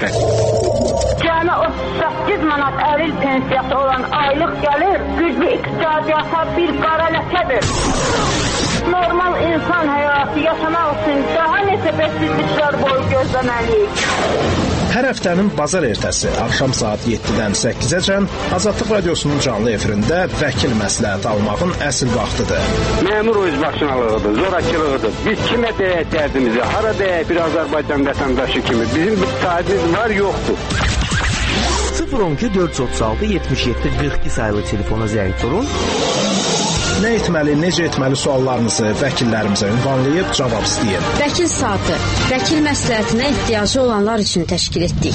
söhbət. Cəmi 38 manat əril pensiyası olan aylıq gəlir, güclü iqtisadiyyata bir qara ləkədir. Normal insan həyatı yaşamaq üçün daha neçə bəsizliklər boyu gözləməliyik. Hər həftənin bazar ertəsi axşam saat 7-dən 8-əcən Azadlıq Radiosunun canlı efirində vəkil məsləhət almağın əsl vaxtıdır. Məmur özbaşınalığıdır, zorakılığıdır. Biz kimə deyək dərdimizi, hara deyək bir Azərbaycan vətəndaşı kimi. Bizim bir sahibimiz var, yoxdur. 012 436 77 42 sayılı telefona zəng vurun. Nə etməli, necə etməli suallarınızı vəkillərimizə ünvanlayıb cavab istəyin. Vəkil saatı, vəkil məsləhətinə ehtiyacı olanlar üçün təşkil etdik.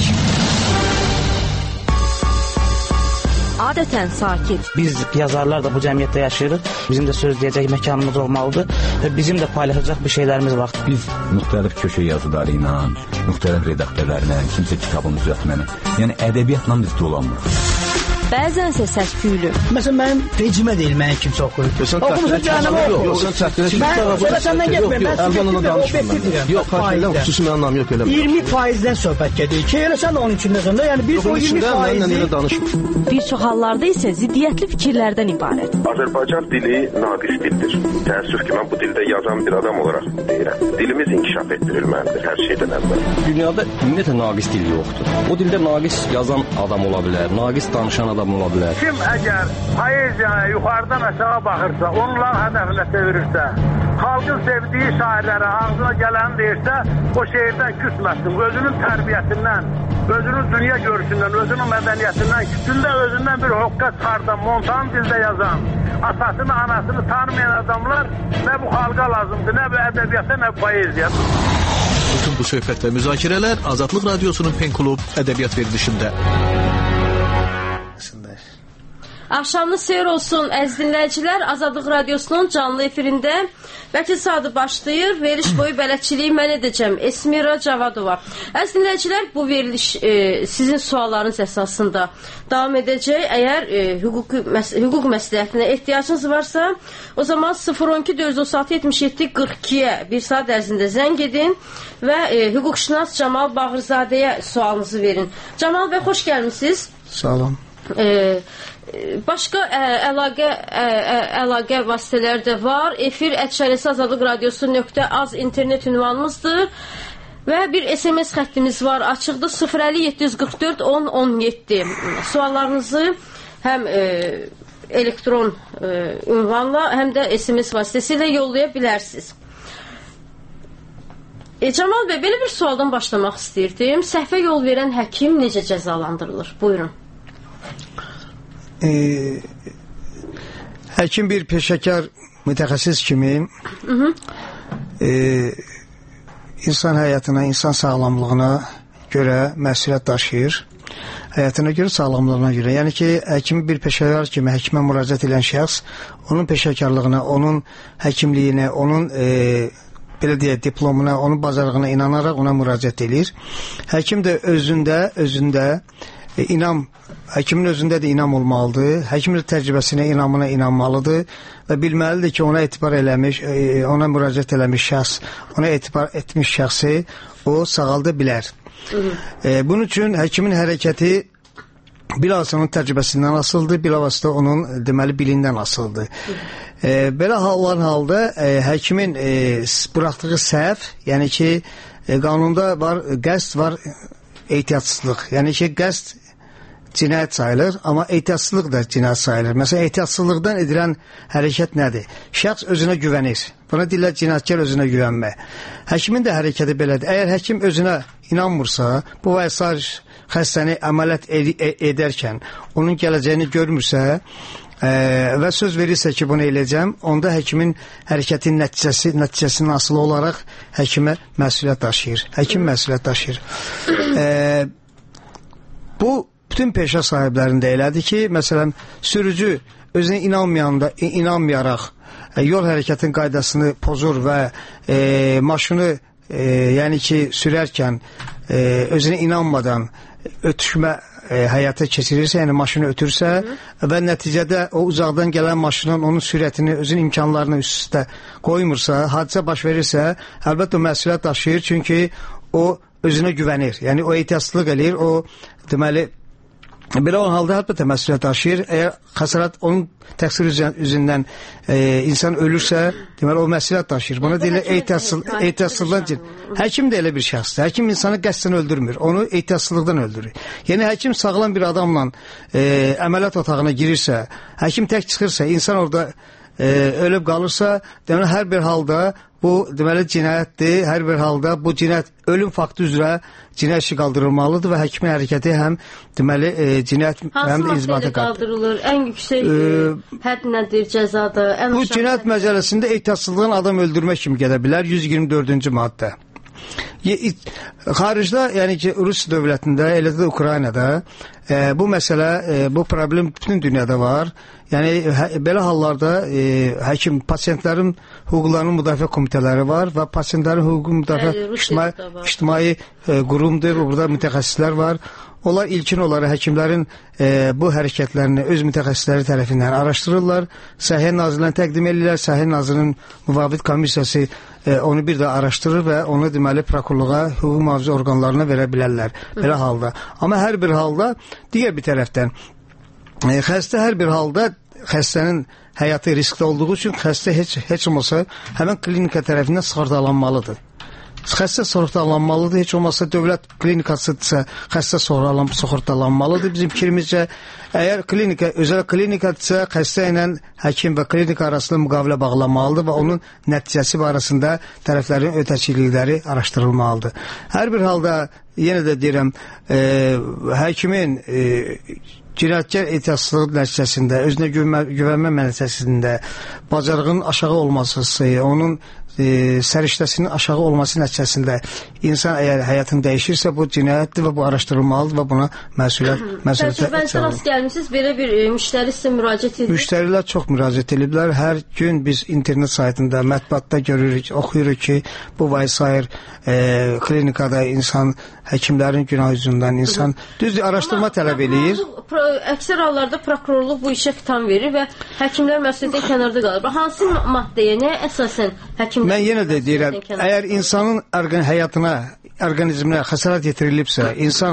Adətən sakit. Biz yazarlar da bu cəmiyyətdə yaşayırıq. Bizim də söz deyəcək məkanımız olmalıdır və bizim də paylaşacaq bir şeylərimiz var. Biz müxtəlif köşə yazıları ilə, müxtəlif redaktörlərlə, kimsə kitabın düzəltməni, yəni ədəbiyyatla biz dolanmırıq. Bəzənsə səs-küylü. Məsələn, mənim vecimə deyil, mənə kimsə oxuyur. Oxumusun cəhənnəmə oxuyur. Mən səbəsəndən getməyim, mən subjektiv və objektiv. Yox, xarşıyla xüsusi mənim anlam yox elə. 20%-dən söhbət gedir. Ki, elə sən də onun içindəsən də, yəni biz o 20%-i... Bir çox hallarda isə ziddiyyətli fikirlərdən ibarət. Azərbaycan dili naqis dildir. Təəssüf ki, mən bu dildə yazan bir adam olaraq deyirəm. Dilimiz inkişaf etdirilməlidir hər şeydən əvvəl. Dünyada ümumiyyətlə naqis dil yoxdur. O dildə naqis yazan adam ola bilər, naqis danışan adam ola bilər. Kim əgər poeziyaya yuxarıdan aşağı baxırsa, onların hədəfinə çevirirsə, xalqın sevdiyi şairlərə ağzına gələni deyirsə, o şeirdən küsməsin. Özünün tərbiyəsindən, özünün dünya görüşündən, özünün mədəniyyətindən, gündə özündən bir hoqqa çıxardan, montan dildə yazan, atasını, anasını tanımayan adamlar nə bu xalqa lazımdır, nə bu ədəbiyyata, nə bu poeziya. Bütün bu söhbət və müzakirələr Azadlıq Radiosunun Pen Klub ədəbiyyat verilişində. Axşamınız xeyir olsun əziz dinləyicilər. Azadlıq Radiosunun canlı efirində vəkil saatı başlayır. Veriliş boyu bələdçiliyi mən edəcəm. Esmira Cavadova. Əziz dinləyicilər, bu veriliş sizin suallarınız əsasında davam edəcək. Əgər hüquq məsləhətinə ehtiyacınız varsa, o zaman 012 436 77 42-yə bir saat ərzində zəng edin və hüquqşünas Camal Bağırzadəyə sualınızı verin. Camal bəy, xoş gəlmişsiniz. Sağ olun. Başqa əlaqə vasitələri də var. Efir @azadlıqradiosu.az internet ünvanımızdır və bir SMS xəttimiz var, açıqdır 050 744 10 17. Suallarınızı həm elektron ünvanla, həm də SMS vasitəsilə yollaya bilərsiniz. Camal bəy, belə bir sualdan başlamaq istəyirdim. Səhvə yol verən həkim necə cəzalandırılır? Buyurun. Həkim bir peşəkar mütəxəssis kimi insan həyatına, insan sağlamlığına görə məsuliyyət daşıyır. Həyatına görə, sağlamlığına görə. Yəni ki, həkim bir peşəkar kimi həkimə müraciət edən şəxs onun peşəkarlığına, onun həkimliyinə, onun belə deyək, diplomuna, onun bacarığına inanaraq ona müraciət edir. Həkim də özündə inam, həkimin özündə də inam olmalıdır. Həkimin təcrübəsinə, inamına inanmalıdır və bilməlidir ki, ona etibar eləmiş, ona müraciət eləmiş şəxs, ona etibar etmiş şəxsi o sağalda bilər. Bunun üçün həkimin hərəkəti biraz onun təcrübəsindən asılıdır, biraz da onun deməli bilindən asılıdır. Belə halların halda həkimin buraxdığı səhv, yəni ki, qanunda var, qəsd var, ehtiyatsızlıq. Yəni ki, qəsd cinayət sayılır, amma ehtiyatsızlıq da cinayət sayılır. Məsələn, ehtiyatsızlıqdan edilən hərəkət nədir? Şəxs özünə güvənir. Buna deyirlər cinayətkar özünə güvənmə. Həkimin də hərəkəti belədir. Əgər həkim özünə inanmırsa, bu və sair xəstəni əməliyyat edərkən onun gələcəyini görmürsə və söz verirsə ki, bunu eləyəcəm, onda həkimin hərəkətinin nəticəsindən asılı olaraq həkimə məsuliyyət daşıyır. Həkim məsuliyyət daşıyır. Bu bütün peşə sahiblərində elədir ki, məsələn, sürücü özünə inanmayaraq yol hərəkətin qaydasını pozur və maşını yəni ki, sürərkən özünə inanmadan ötüşmə həyata keçirirsə, yəni maşını ötürsə və nəticədə o uzaqdan gələn maşının onun sürətini, özün imkanlarını üst-üstə qoymursa, hadisə baş verirsə, əlbəttə məsuliyyət daşıyır, çünki o özünə güvənir. Yəni o ehtiyatsızlıq eləyir, o deməli belə olan halda əlbəttə məsuliyyət daşıyır. Əgər xəsarət onun təqsir üzündən insan ölürsə, deməli o məsuliyyət daşıyır. Buna deyilir ehtiyatsızlıqdan cin. Həkim də elə bir şəxsdir. Həkim insanı qəsdən öldürmür, onu ehtiyatsızlıqdan öldürür. Yəni həkim sağlam bir adamla əməliyyat otağına girirsə, həkim tək çıxırsa, insan orada ölüb qalırsa, deməli hər bir halda bu deməli cinayətdir. Hər bir halda bu cinayət ölüm faktı üzrə cinayət işi qaldırılmalıdır və həkimin hərəkəti həm deməli cinayət həm də inzibata qaldırılır. Ən yüksək hədd nədir, cəzadır? Bu cinayət məcəlləsində ehtiyatsızlığın adam öldürmək kimi gedə bilər. 124-cü maddə. Xaricdə, yəni ki, Rus dövlətində, eləcə də Ukraynada bu məsələ, bu problem bütün dünyada var. Yəni belə hallarda həkim pasiyentlərin hüquqlarının müdafiə komitələri var və pasiyentlərin hüququ müdafiə ictimai qurumdur. Burada mütəxəssislər var. Onlar ilkin olaraq həkimlərin bu hərəkətlərini öz mütəxəssisləri tərəfindən araşdırırlar. Səhiyyə Nazirliyinə təqdim edirlər. Səhiyyə Nazirinin müvafiq komissiyası onu bir də araşdırır və onu deməli prokurorluğa, hüquq mühafizə orqanlarına verə bilərlər belə halda. Amma hər bir halda digər bir tərəfdən xəstə hər bir halda xəstənin həyatı riskdə olduğu üçün xəstə heç olmasa həmin klinika tərəfindən sığortalanmalıdır. Xəstə sığortalanmalıdır. Heç olmasa dövlət klinikasıdırsa xəstə sığortalanmalıdır. Bizim fikrimizcə əgər klinika özəl klinikadırsa xəstə ilə həkim və klinika arasında müqavilə bağlanmalıdır və onun nəticəsi barəsində tərəflərin ötəçilikləri araşdırılmalıdır. Hər bir halda yenə də deyirəm, həkimin cinayətkar ehtiyatsızlığı nəticəsində, özünə güvənmə nəticəsində bacarığının aşağı olması, onun səriştəsinin aşağı olması nəticəsində insan əgər həyatını dəyişirsə, bu cinayətdir və bu araşdırılmalıdır və buna məsuliyyət Təcrübənizə rast gəlmişsiniz, belə bir müştəri sizə müraciət edir? Müştərilər çox müraciət ediblər. Hər gün biz internet saytında, mətbuatda görürük, oxuyuruq ki, bu vəsair klinikada insan, həkimlərin günah üzündən insan düzdür, araşdırma tələb eləyir. Əksər hallarda prokurorluq bu işə xitam verir və həkimlər məsuliyyətdən kənarda qalır. Hansı maddəyə, nəyə əsasən həkimlər? Mən yenə də deyirəm, əgər insanın həyatına, orqanizminə xəsarət yetirilibsə,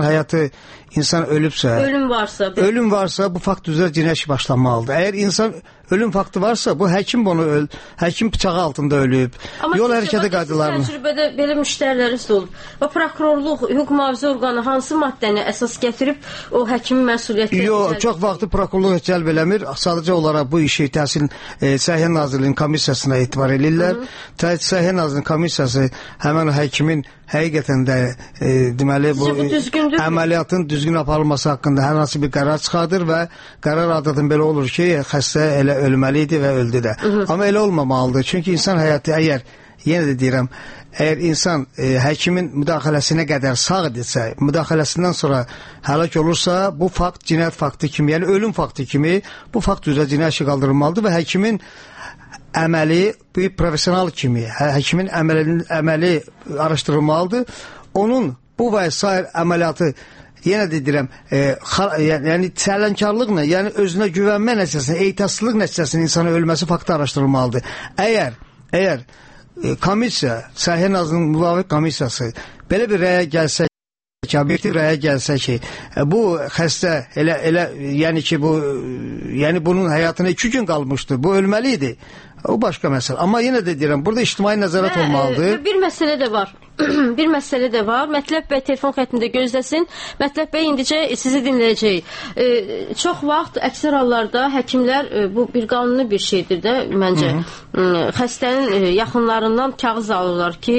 insan ölübsə, ölüm varsa bu fakt üzrə cinayət işi başlanmalıdır. Əgər insan ölüm faktı varsa, bu həkim bıçağı altında ölüb. Yol hərəkəti qaydalarını. Təcrübədə belə müştəriləriniz də olub. Və prokurorluq, hüquq mühafizə orqanı hansı maddəni əsas gətirib o həkimin məsuliyyətini? Yox, çox vaxtı prokurorluq cəlb eləmir. Sadəcə olaraq bu işi təhsil Səhiyyə Nazirliyinin komissiyasına etibar edirlər. Səhiyyə Nazirliyinin komissiyası həmin həkimin həqiqətən də deməli bu əməliyyatın düzgün aparılması haqqında hər hansı bir qərar çıxardır və qərar adətən belə olur ki, xəstə elə ölməli idi və öldü də. Amma elə olmamalıdır. Çünki insan həyatı əgər, yenə də deyirəm, əgər insan həkimin müdaxiləsinə qədər sağdırsa, müdaxiləsindən sonra həlak olursa, bu fakt cinayət faktı kimi, yəni ölüm faktı kimi bu fakt üzrə cinayət işi qaldırılmalıdır və həkimin əməli bir professional kimi, həkimin əməli araşdırılmalıdır. Onun bu və sair əməliyyatı yenə də deyirəm, yəni sərlənkarlıqla, yəni özünə güvənmə nəticəsində, ehtiyatsızlıq nəticəsində insanın ölməsi faktı araşdırılmalıdır. Əgər komissiya, Səhiyyə Nazirliyinin müvafiq komissiyası belə bir rəyə gəlsə ki, obyektiv rəyə gəlsə ki, bu xəstə elə yəni ki, yəni bunun həyatına 2 gün qalmışdır, bu ölməli idi. O başqa məsələ. Amma yenə də deyirəm, burada ictimai nəzarət olmalıdır. Bir məsələ də var. Bir məsələ də var. Mətləb bəy telefon xəttində gözləsin. Mətləb bəy indicə sizi dinləyəcək. Çox vaxt əksər hallarda həkimlər, bu bir qanuni bir şeydir də məncə. Xəstənin yaxınlarından kağız alırlar ki,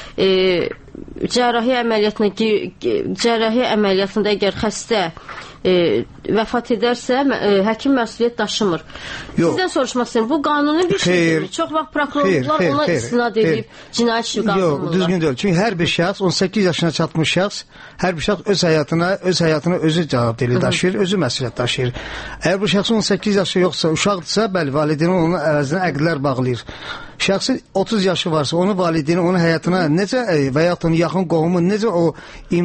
cərrahi əməliyyatında əgər xəstə vəfat edərsə, həkim məsuliyyət daşımır. Sizdən soruşmaq istəyirəm, bu qanuni bir şeydir. Çox vaxt prokurorlar ona istinad edib cinayət işi qaldırmırlar. Yox, düzgün deyil. Çünki hər bir şəxs, 18 yaşına çatmış şəxs, hər bir şəxs öz həyatına özü cavabdehliyi daşıyır, özü məsuliyyət daşıyır. Əgər bu şəxsin 18 yaşı yoxsa, uşaqdırsa, bəli, valideyni onun əvəzinə əqdlər bağlayır. Şəxsin 30 yaşı varsa, onun valideyni onun həyatına necə və yaxud həyatın yaxın qohumu necə o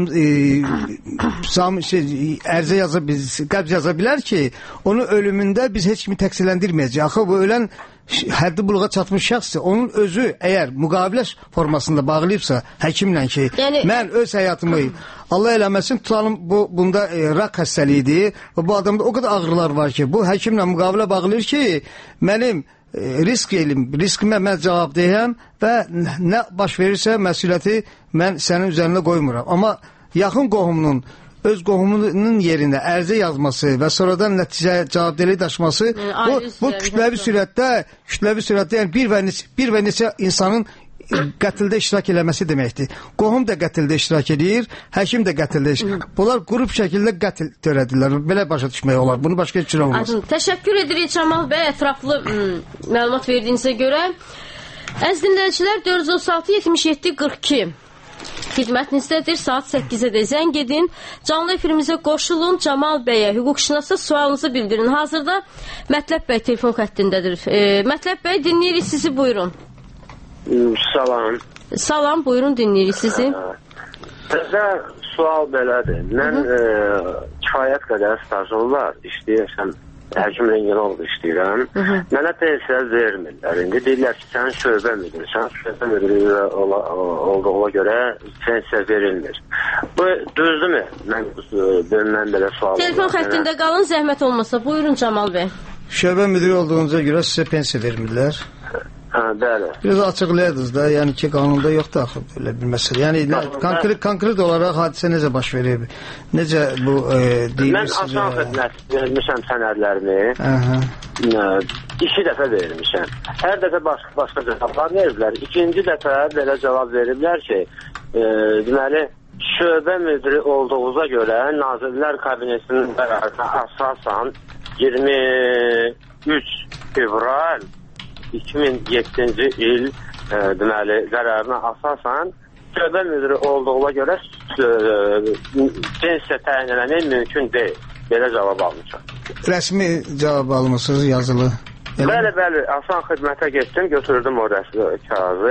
ərizə qəbz yaza bilər ki, onun ölümündə biz heç kimi təqsirləndirməyəcək. Axı bu ölən həddi buluğa çatmış şəxsdir. Onun özü əgər müqavilə formasında bağlayıbsa həkimlə ki, yəni, mən öz həyatımı Allah eləməsin tutalım bunda rak xəstəliyidir və bu adamda o qədər ağrılar var ki, bu həkimlə müqavilə bağlayır ki, mənim riskimə mən cavab deyəm və nə baş verirsə məsuliyyəti mən sənin üzərində qoymuram. Amma yaxın qohumunun öz qohumunun yerində ərizə yazması və sonradan nəticə cavabdehliyi daşıması bu kütləvi sürətdə yəni bir və neçə insanın qətldə iştirak eləməsi deməkdir. Qohum da qətldə iştirak edir, həkim də qətldə iştirak edir. Bunlar qrup şəkildə qətl törədirlər. Belə başa düşmək olar. Bunu başqa heç cür olmaz. Təşəkkür edirik Camal bəy ətraflı məlumat verdiyinizə görə. Əziz dinləyicilər 436-77-42 xidmətinizdədir. Saat 8-də zəng edin. Canlı efirimizə qoşulun. Camal bəyə, hüquqşünasa sualınızı bildirin. Hazırda Mətləb bəy telefon xəttindədir. Mətləb bəy dinləyirik sizi, buyurun. Salam. Salam, buyurun dinləyirik sizi. Sizə sual belədir. Mən kifayət qədər stajım var. İşləyərsəm, həkim rengolog işləyirəm. Mənə pensiya vermirlər. İndi deyirlər ki, sən şöbə müdürsən. Şöbə müdürü olduğuna görə pensiya verilmir. Bu düzdürmü? Mən belə sual telefon xəttində qalın, zəhmət olmasa. Buyurun Camal bəy. Şöbə müdürü olduğunuza görə sizə pensiya vermirlər. Bəli. Biraz açıqlayırdınız da, yəni ki, qanunda yoxdur axı belə bir məsələ. Yəni konkret olaraq hadisə necə baş verir? Necə bu deyilir mən sizə? Mən asan xidmət vermişəm sənədlərimi. 2 dəfə vermişəm. Hər dəfə başqa cavablar veriblər. 2-ci dəfə belə cavab veriblər ki, deməli, şöbə müdürü olduğunuza görə Nazirlər Kabinetinin qərarına əsasən 23 fevral 2007-ci il deməli qərarına əsasən şöbə müdürü olduğuna görə pensiya təyin eləmək mümkün deyil. Belə cavab almışam. Rəsmi cavab almışsınız, yazılı. Bəli, asan xidmətə getdim, götürdüm o rəsmi kağızı.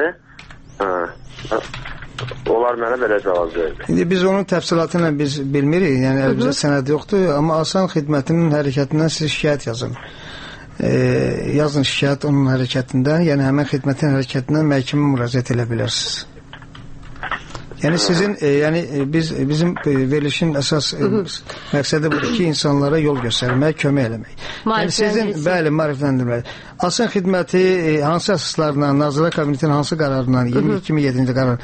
Onlar mənə belə cavab verdi. İndi biz onun təfsilatını biz bilmirik, yəni əlimizdə sənəd yoxdur, amma asan xidmətinin hərəkətindən siz şikayət yazın. Yazın şikayət onun hərəkətindən, yəni həmən xidmətin hərəkətindən məhkəmə müraciət edə bilərsiniz. Yəni sizin, bizim verilişin əsas məqsədi budur ki, insanlara yol göstərmək, kömək eləmək. Yəni sizin, bəli, maarifləndirmək. Asan xidməti hansı əsaslarla, Nazirlər Kabinetinin hansı qərarından, 2007-ci qərar,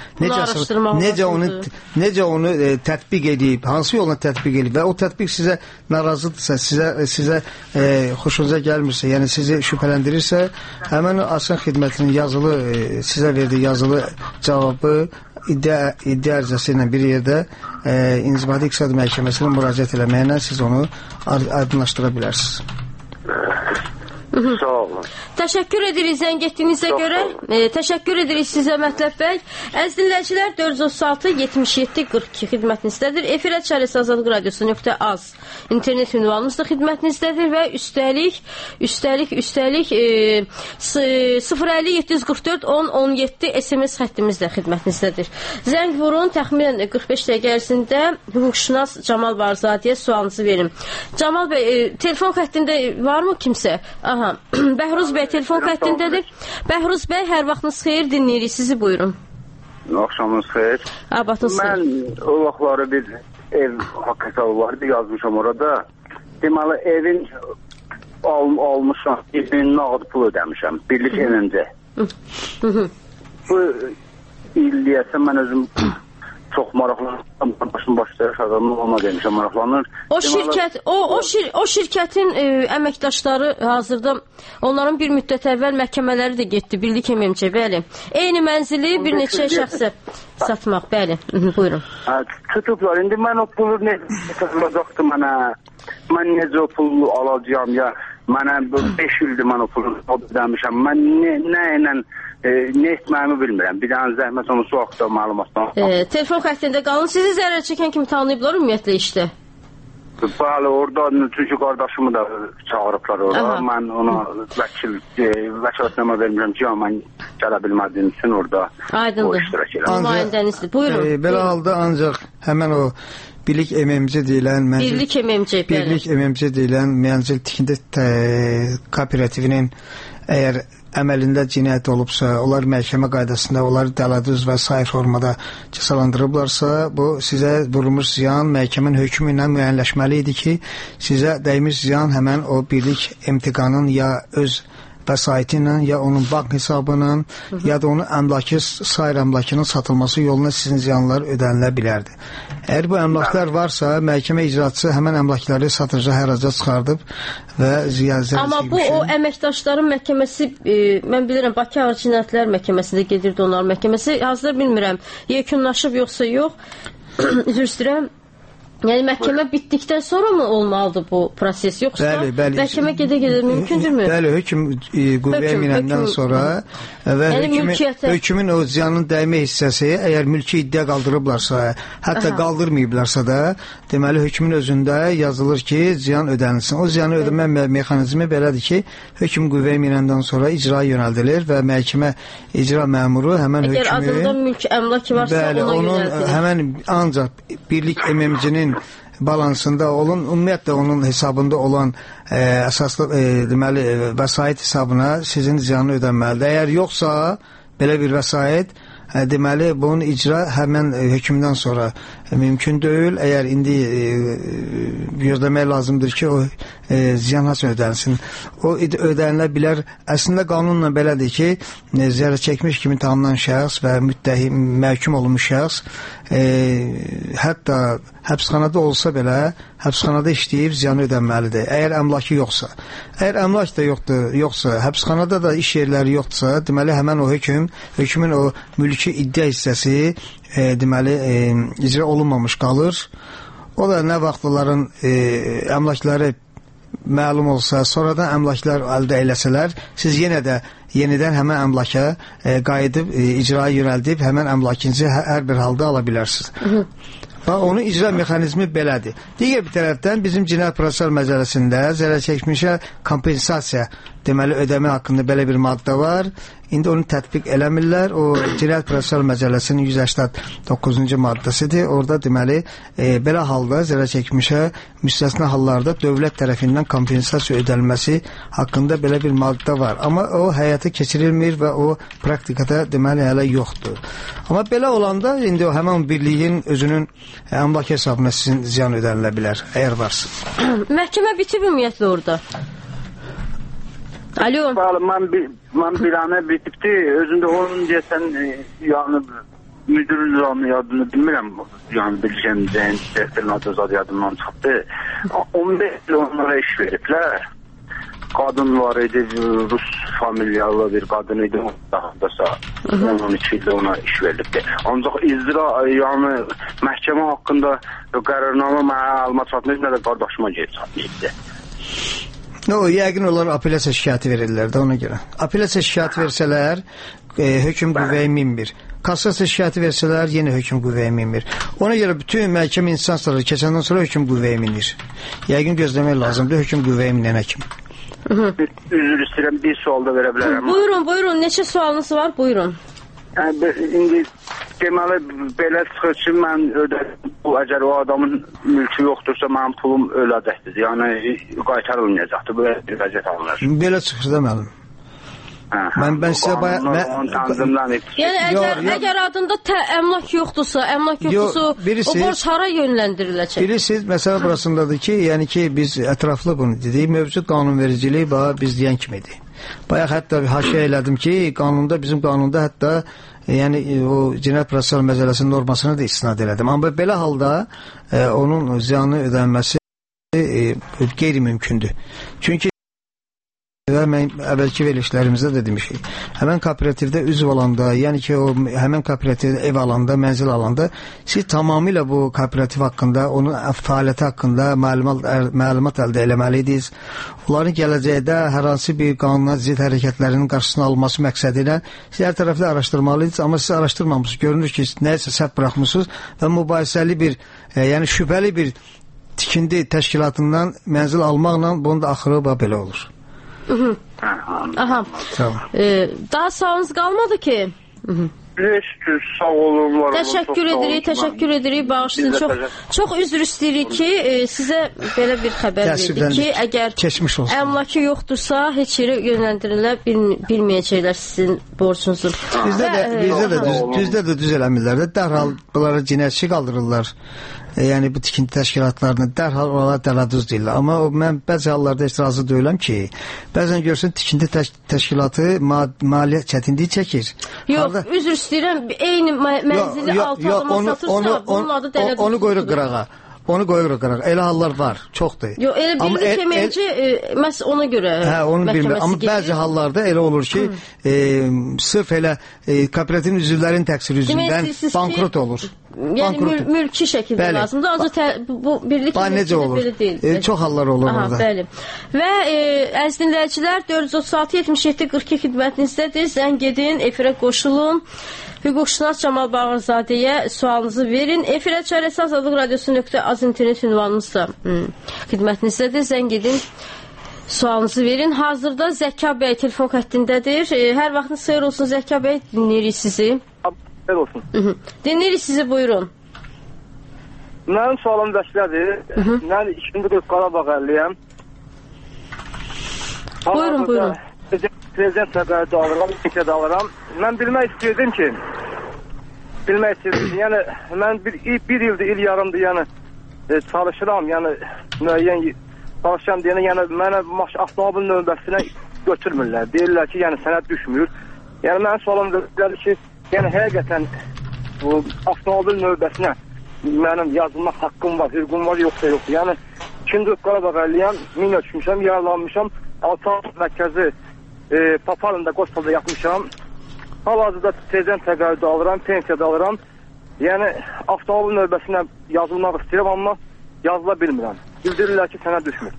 necə onu tətbiq edib, hansı yolla tətbiq edib və o tətbiq sizə narazıdırsa, sizə xoşunuza gəlmirsə, yəni sizi şübhələndirirsə, həmən asan xidmətinin yazılı, sizə verdiyi yazılı cavabı iddia ərizəsi ilə bir yerdə İnzibati İqtisad Məhkəməsinə müraciət eləməklə siz onu aydınlaşdıra bilərsiniz. Sağ olun. Təşəkkür edirik zəng etdiyinizə görə. Təşəkkür edirik sizə Mətləb bəy. Əziz dinləyicilər 436-77-42 xidmətinizdədir. Efirə çarəsi Azadlıq Radiosu.az internet ünvanımız da xidmətinizdədir və üstəlik 050-744-10-17 SMS xəttimiz də xidmətinizdədir. Zəng vurun, təxminən 45 dəqiqə ərzində hüquqşünas Camal Barzadiyə sualınızı verin. Camal bəy, telefon xəttində varmı kimsə? Aha, Bəhruz bəy telefon xəttindədir. Bəhruz bəy, hər vaxtınız xeyir, dinləyirik sizi, buyurun. Axşamınız xeyir. Abatınız xeyir. Mən o vaxtları bir ev haqq hesabı vardı, yazmışam orada. Deməli, evin almışam, evin nağd pul ödəmişəm, birlik evincə. Bu il deyəsən, mən özüm çox maraqlanır, başlayır adamın olma demişəm, maraqlanır. O şirkətin əməkdaşları hazırda, onların bir müddət əvvəl məhkəmələri də getdi, birlik MMC, bəli. Eyni mənzili bir neçə şəxsə satmaq, bəli. Buyurun. Tutublar, indi mən o pulu necə mənə, mən necə o pulu alacağım ya, mənə 5 ildir mən o pulu ödəmişəm, mən nə ilə nə etməyimi bilmirəm. Bir dənə zəhmət onu su axtar məlumatdan. Telefon xəttində qalın. Sizi zərər çəkən kimi tanıyıblar ümumiyyətlə işdə? Bəli, orada çünki qardaşımı da çağırıblar orada. Mən ona vəkaletnamə vermirəm ki, mən gələ bilmədiyim üçün orada o iştirak edirəm. Buyurun. Belə halda ancaq həmən o Birlik MMC deyilən Birlik MMC deyilən mənzil tikinti kooperativinin əgər əməlində cinayət olubsa, onlar məhkəmə qaydasında onları dələdüz və sair formada cəzalandırıblarsa, bu sizə vurulmuş ziyan məhkəmənin hökmü ilə müəyyənləşməli idi ki, sizə dəymiş ziyan həmən o birlik MTK-nın ya öz vəsaiti ilə, ya onun bank hesabının, ya da onun sair əmlakının satılması yoluna sizin ziyanlar ödənilə bilərdi. Əgər bu əmlaklar varsa, məhkəmə icraçısı həmən əmlakları satıcı həraca çıxardıb və ziyan çəkmişdir. Amma bu o əməkdaşların məhkəməsi, mən bilirəm, Bakı Ağır Cinayətlər Məhkəməsində gedirdi onların məhkəməsi. Hazır bilmirəm, yekunlaşıb yoxsa yox. Üzr istəyirəm. Yəni məhkəmə bitdikdən sonra mı olmalıdır bu proses, yoxsa məhkəmə gedə-gedə mümkündürmü? Bəli, hökm qüvvəyə minəndən sonra və hökmün o ziyanın dəymə hissəsi, əgər mülki iddia qaldırıblarsa, hətta qaldırmayıblarsa da, deməli hökmün özündə yazılır ki, ziyan ödənilsin. O ziyanı ödəmə mexanizmi belədir ki, hökm qüvvəyə minəndən sonra icra yönəldilir və məhkəmə icra məmuru həmən hökmü... Əgər adında mülk əmlak varsa, ona yönəldilir. Həmən ancaq Birlik MMC-nin balansında olan, ümumiyyətlə onun hesabında olan əsaslı deməli vəsait hesabına sizin ziyanı ödənməlidir. Əgər yoxsa belə bir vəsait, deməli bunun icra həmən hökmdən sonra mümkün deyil. Əgər indi gözləmək lazımdır ki, o ziyan haçın ödənsin. O ödənilə bilər. Əslində qanunla belədir ki, zərər çəkmiş kimi tanınan şəxs və müttəhim, məhkum olunmuş şəxs hətta həbsxanada olsa belə, həbsxanada işləyib ziyanı ödənməlidir. Əgər əmlakı yoxsa. Əgər əmlak da yoxsa, həbsxanada da iş yerləri yoxdursa, deməli həmən o hökmün o mülki iddia hissəsi deməli icra olunmamış qalır. O da nə vaxtların əmlakları məlum olsa, sonradan əmlaklar əldə eləsələr, siz yenə də yenidən həmən əmlaka qayıdıb, icraya yönəldib, həmən əmlakınızı hər bir halda ala bilərsiniz. Onun icra mexanizmi belədir. Digər bir tərəfdən bizim Cinayət Prosessual Məcəlləsində zərərçəkmişə kompensasiya deməli ödəmə haqqında belə bir maddə var. İndi onu tətbiq eləmirlər. O Cinayət Prosessual Məcəlləsinin 189-cu maddəsidir. Orada deməli belə halda zərərçəkmişə müstəsna hallarda dövlət tərəfindən kompensasiya ödənilməsi haqqında belə bir maddə var. Amma o həyata keçirilmir və o praktikada deməli hələ yoxdur. Amma belə olanda indi o həmən birliyin özünün əmlak hesabına sizin ziyan ödənilə bilər, əgər varsa. Məhkəmə bitib ümumiyyətlə orada. Alo. Mən bir anə bitibdi. Özündə onun deyəsən, yəni müdürün adını bilmirəm. Yəni biləcəm, dəftərin adı zad yadımdan çıxdı. 15 il onlara iş veriblər. Qadın var idi, Rus familyalı bir qadın idi. Daha 12 ildə ona iş verilibdi. Ancaq icra, yəni məhkəmə haqqında qərarnamə məlumat çatmayıb, nə də qardaşıma gelib çatmayıbdı. Yəqin onlar apellyasiya şikayəti verirlər də ona görə. Apellyasiya şikayəti versələr, hökm qüvvəyə minmir. Kassasiya şikayəti versələr, yenə hökm qüvvəyə minmir. Ona görə bütün məhkəmə instansları keçəndən sonra hökm qüvvəyə minir. Yəqin gözləmək lazımdır hökm qüvvəyə minənə kimi. Üzr istəyirəm, bir sual da verə bilərəm. Buyurun, neçə sualınız var? Buyurun. İndi deməli belə çıxır ki, mən əgər o adamın mülkü yoxdursa, mənim pulum öləcəkdir. Yəni qaytarılmayacaqdır. Belə bir vəziyyət alınır. Belə çıxır da mənim. Mən sizə əgər adında əmlak yoxdursa, o borc hara yönləndiriləcək? Bilirsiniz, məsələ burasındadır ki, yəni ki, biz ətraflı bunu dedik, mövcud qanunvericilik biz deyən kimidir. Bayaq hətta haşiyə elədim ki, bizim qanunda hətta yəni o Cinayət Prosessual Məcəlləsinin normasını da istinad elədim. Amma belə halda onun ziyanı ödənməsi qeyri-mümkündür. Çünki mən əvvəlki verilişlərimizdə də demişik. Həmən kooperativdə üzv olanda, yəni ki, həmən kooperativdə ev alanda, mənzil alanda siz tamamilə bu kooperativ haqqında, onun fəaliyyəti haqqında məlumat əldə eləməliydiniz. Onların gələcəkdə hər hansı bir qanuna zidd hərəkətlərinin qarşısına alınması məqsədi ilə siz hər tərəfli araşdırmalıydınız, amma siz araşdırmamışsınız. Görünür ki, nəyisə səhv buraxmışsınız və mübahisəli bir, yəni şübhəli bir tikindi təşkilatından mənzil almaqla bunun da axırı belə olur. Aha. Tamam. Daha sağınız qalmadı ki? Teşekkür, sağ olun, var olun. Təşəkkür edirik, bağışlayın. Çox üzr istəyirik ki, sizə belə bir xəbər verdik ki, əgər əmlakı yoxdursa, heç yerə yönləndirilə bilməyəcəklər sizin borcunuzu. Bizdə də düz eləmirlər. Dərhal bunlara cinayətçi qaldırırlar. Yəni bu tikinti təşkilatlarını dərhal oralara dələduz deyirlər. Amma mən bəzi hallarda heç razı deyiləm ki, bəzən görsün tikinti təşkilatı maliyyə çətinliyi çəkir. Yox, üzr istəyirəm, eyni mənzili altı adama satırsa, bunun adı dələduz. Onu qoyuruq qırağa. Onu qoyuruq qırağa. Elə hallar var, çoxdur. Yox, elə bilir ki, məhz ona görə məhkəməsi amma bəzi hallarda elə olur ki, sırf elə kooperativin üzvlərinin təqsiri üzündən bankrot olur. Yəni mülki şəkildə lazımdır. Ancaq bu birlik belə deyil. Çox hallar olur orada. Bəli. Və əziz dinləyicilər, 436-77-42 xidmətinizdədir. Zəng edin, efirə qoşulun. Hüquqşünas Camal Bağırzadəyə sualınızı verin. Efirə çarəsi Azadlıq Radiosu.az internet ünvanımız da xidmətinizdədir. Zəng edin, sualınızı verin. Hazırda Zəkka bəy telefon xəttindədir. Hər vaxtınız xeyir olsun Zəkka bəy, dinləyirik sizi. Xeyir olsun. Dinləyirik sizi, buyurun. Mənim sualım bəşlədir. Mən 240 Qarabağ əliyəm. Buyurun. Prezident səfərdə alıram, ülkədə alıram. Mən bilmək istəyirdim ki, yəni mən bir ildir, il yarımdır, yəni çalışıram, yəni müəyyən çalışacağım deyənə, yəni mənə avtomobil növbəsinə götürmürlər. Deyirlər ki, yəni sənəd düşmür. Yəni mənim sualım verirlər ki, yəni həqiqətən bu avtomobil növbəsinə mənim yazılmaq haqqım var, hüququm var, yoxsa yoxdur. Yəni 2-ci Qarabağ əliyəm, min ölçmüşəm, yaralanmışam, Altan mərkəzi Papalında, Qospolda yapmışam. Hal-hazırda prezident təqaüdü alıram, pensiyada alıram. Yəni, avtomobil növbəsinə yazılmaq istəyirəm, amma yazıla bilmirəm. Bildirirlər ki, sənə düşmür.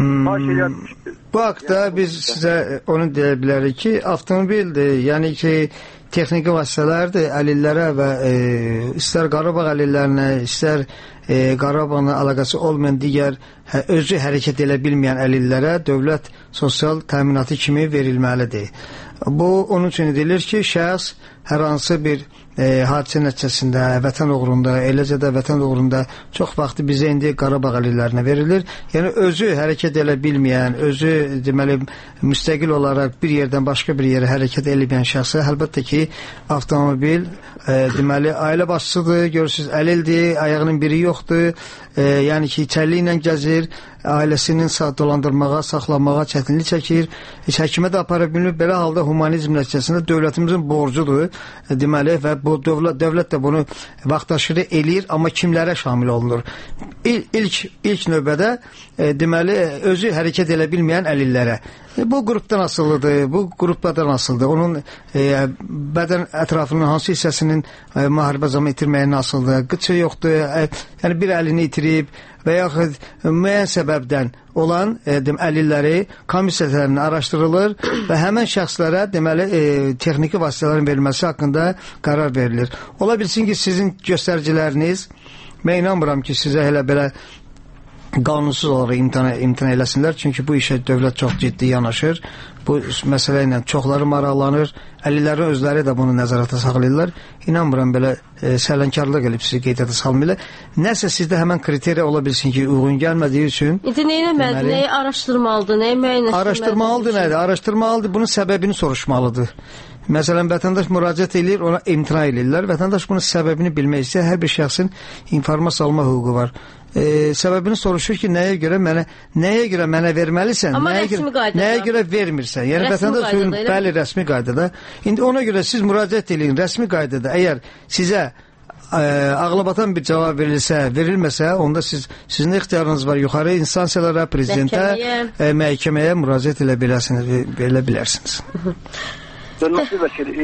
Bu haqda biz sizə onu deyə bilərik ki, avtomobildir, yəni ki, texniki vasitələrdir, əlillərə və istər Qarabağ əlillərinə, istər Qarabağla əlaqəsi olmayan digər özü hərəkət edə bilməyən əlillərə dövlət sosial təminatı kimi verilməlidir. Bu, onun üçün edilir ki, şəxs hər hansı bir hadisə nəticəsində, vətən uğrunda, eləcə də vətən uğrunda çox vaxtı bizə indi Qarabağ əlillərinə verilir. Yəni, özü hərəkət edə bilməyən, özü, deməli, müstəqil olaraq bir yerdən başqa bir yerə hərəkət eləyən şəxsə, əlbəttə ki, avtomobil, deməli, ailə başçısıdır, görürsünüz, əlildir, ayağının biri yoxdur, yəni ki, çəlliklə gəzir, ailəsinin dolandırmağa, saxlamağa çətinlik çəkir, həkimə də apara bilmir. Belə halda humanizm nəticəsində dövlətimizin borcudur, deməli, və bu dövlət də bunu vaxtaşırı eləyir, amma kimlərə şamil olunur? İlk növbədə, deməli, özü hərəkət edə bilməyən əlillərə. Bu qrupdan asılıdır, bu qruplardan asılıdır. Onun bədən ətrafının hansı hissəsinin müharibə zamanı itirməyinin asılıdır, qıçı yoxdur, yəni bir əlini itirib və yaxud müəyyən səbəbdən olan əlilləri komissiyalarının araşdırılır və həmən şəxslərə deməli texniki vasitələrin verilməsi haqqında qərar verilir. Ola bilsin ki, sizin göstəriciləriniz, mən inanmıram ki, sizə elə belə qanunsuz olaraq imtina eləsinlər, çünki bu işə dövlət çox ciddi yanaşır. Bu məsələ ilə çoxları maraqlanır. Əlillərin özləri də bunu nəzarətə saxlayırlar. İnanmıram belə sərlənkarlıq elib sizi qeydiyyata salmayırlar. Nəsə sizdə həmən kriteriya ola bilsin ki, uyğun gəlmədiyi üçün. Nəyi araşdırmalıdır, nəyi müəyyənləşdirməlidir? Araşdırmalıdır, nədir? Araşdırmalıdır, bunun səbəbini soruşmalıdır. Məsələn, vətəndaş müraciət edir, ona imtina edirlər. Vətəndaş bunun səbəbini bilmək istəyir. Hər bir şəxsin informasiya alma hüququ var. Səbəbini soruşur ki, nəyə görə mənə verməlisən, nəyə görə vermirsən. Yəni vətəndaş bəli, rəsmi qaydada. İndi ona görə siz müraciət edin, rəsmi qaydada. Əgər sizə ağlabatan bir cavab verilsə, verilməsə, onda sizin ixtiyarınız var yuxarı instansiyalara, prezidentə, məhkəməyə müraciət elə bilərsiniz. Hörmətli vəkil,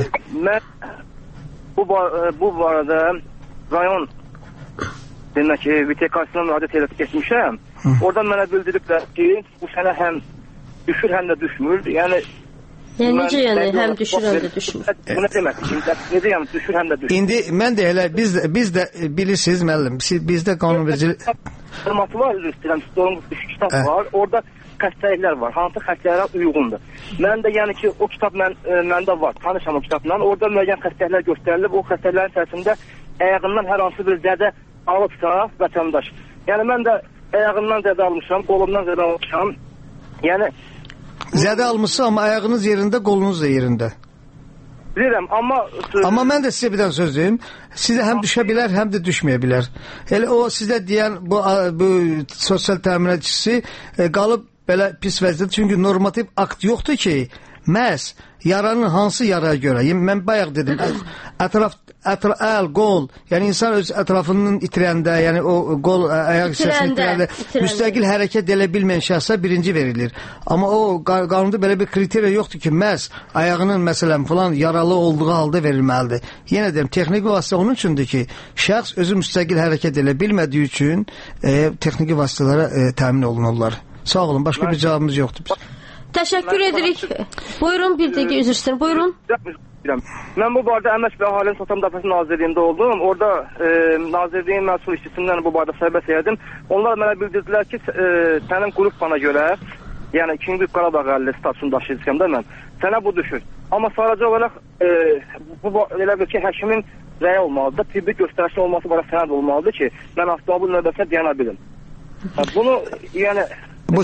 mən bu barədə rayon demək ki, VTK-sına müraciət etmişəm. Oradan mənə bildiriblər ki, bu sənə həm düşür, həm də düşmür. Yəni necə yəni, həm düşür, həm də düşmür? Bu nə deməkdir? Necə yəni, düşür, həm də düşmür? İndi mən də elə, biz də bilirsiniz, müəllim, bizdə qanunvericilik... formatı var, üzr istəyirəm, sorumlu kitab var. Orada xəstəliklər var. Hansı xəstəliklərə uyğundur. Mən də yəni ki, o kitab məndə var. Tanışam o kitabla. Orada müəyyən xəstəliklər göstərilib. O xəstəliklərin içərisində ayağından hər hansı bir zədə alıbsa vətəndaş. Yəni mən də ayağından zədə almışam, qolumdan zədə almışam. Yəni zədə almışsa, amma ayağınız yerində, qolunuz da yerində. Bilirəm, amma mən də sizə bir dənə söz deyim. Sizə həm düşə bilər, həm də düşməyə bilər. Elə o sizə deyən bu sosial təminatçısı qalıb belə pis vəziyyətdə, çünki normativ akt yoxdur ki, məhz yaranın hansı yaraya görə, mən bayaq dedim, əl, qol, yəni insan öz ətrafının itirəndə, yəni o qol, ayaq hissəsini itirəndə, müstəqil hərəkət elə bilməyən şəxsə birinci verilir. Amma o qanunda belə bir kriteriya yoxdur ki, məhz ayağının məsələn falan yaralı olduğu halda verilməlidir. Yenə deyim, texniki vasitə onun üçündür ki, şəxs özü müstəqil hərəkət elə bilmədiyi üçün texniki vasitələrə təmin olunurlar. Sağ olun, başqa bir cavabımız yoxdur. Təşəkkür edirik. Buyurun, bir dəqiqə üzr istəyirəm. Buyurun. Mən bu barədə Əmək və Əhalinin Sosial Müdafiəsi Nazirliyində oldum. Orada Nazirliyin məsul işçisindən bu barədə söhbət edirdim. Onlar mənə bildirdilər ki, sənin qrupana görə, yəni 2-ci qrup Qarabağ əlli statusunu daşıyıcıyam da mən, sənə bu düşür. Amma sadəcə olaraq bu elə bir ki, həkimin rəyi olmalıdır, tibbi göstərişli olması barədə sənəd olmalıdır ki, mən avtomobil növbəsinə deyana bilim. Bunu, yəni bu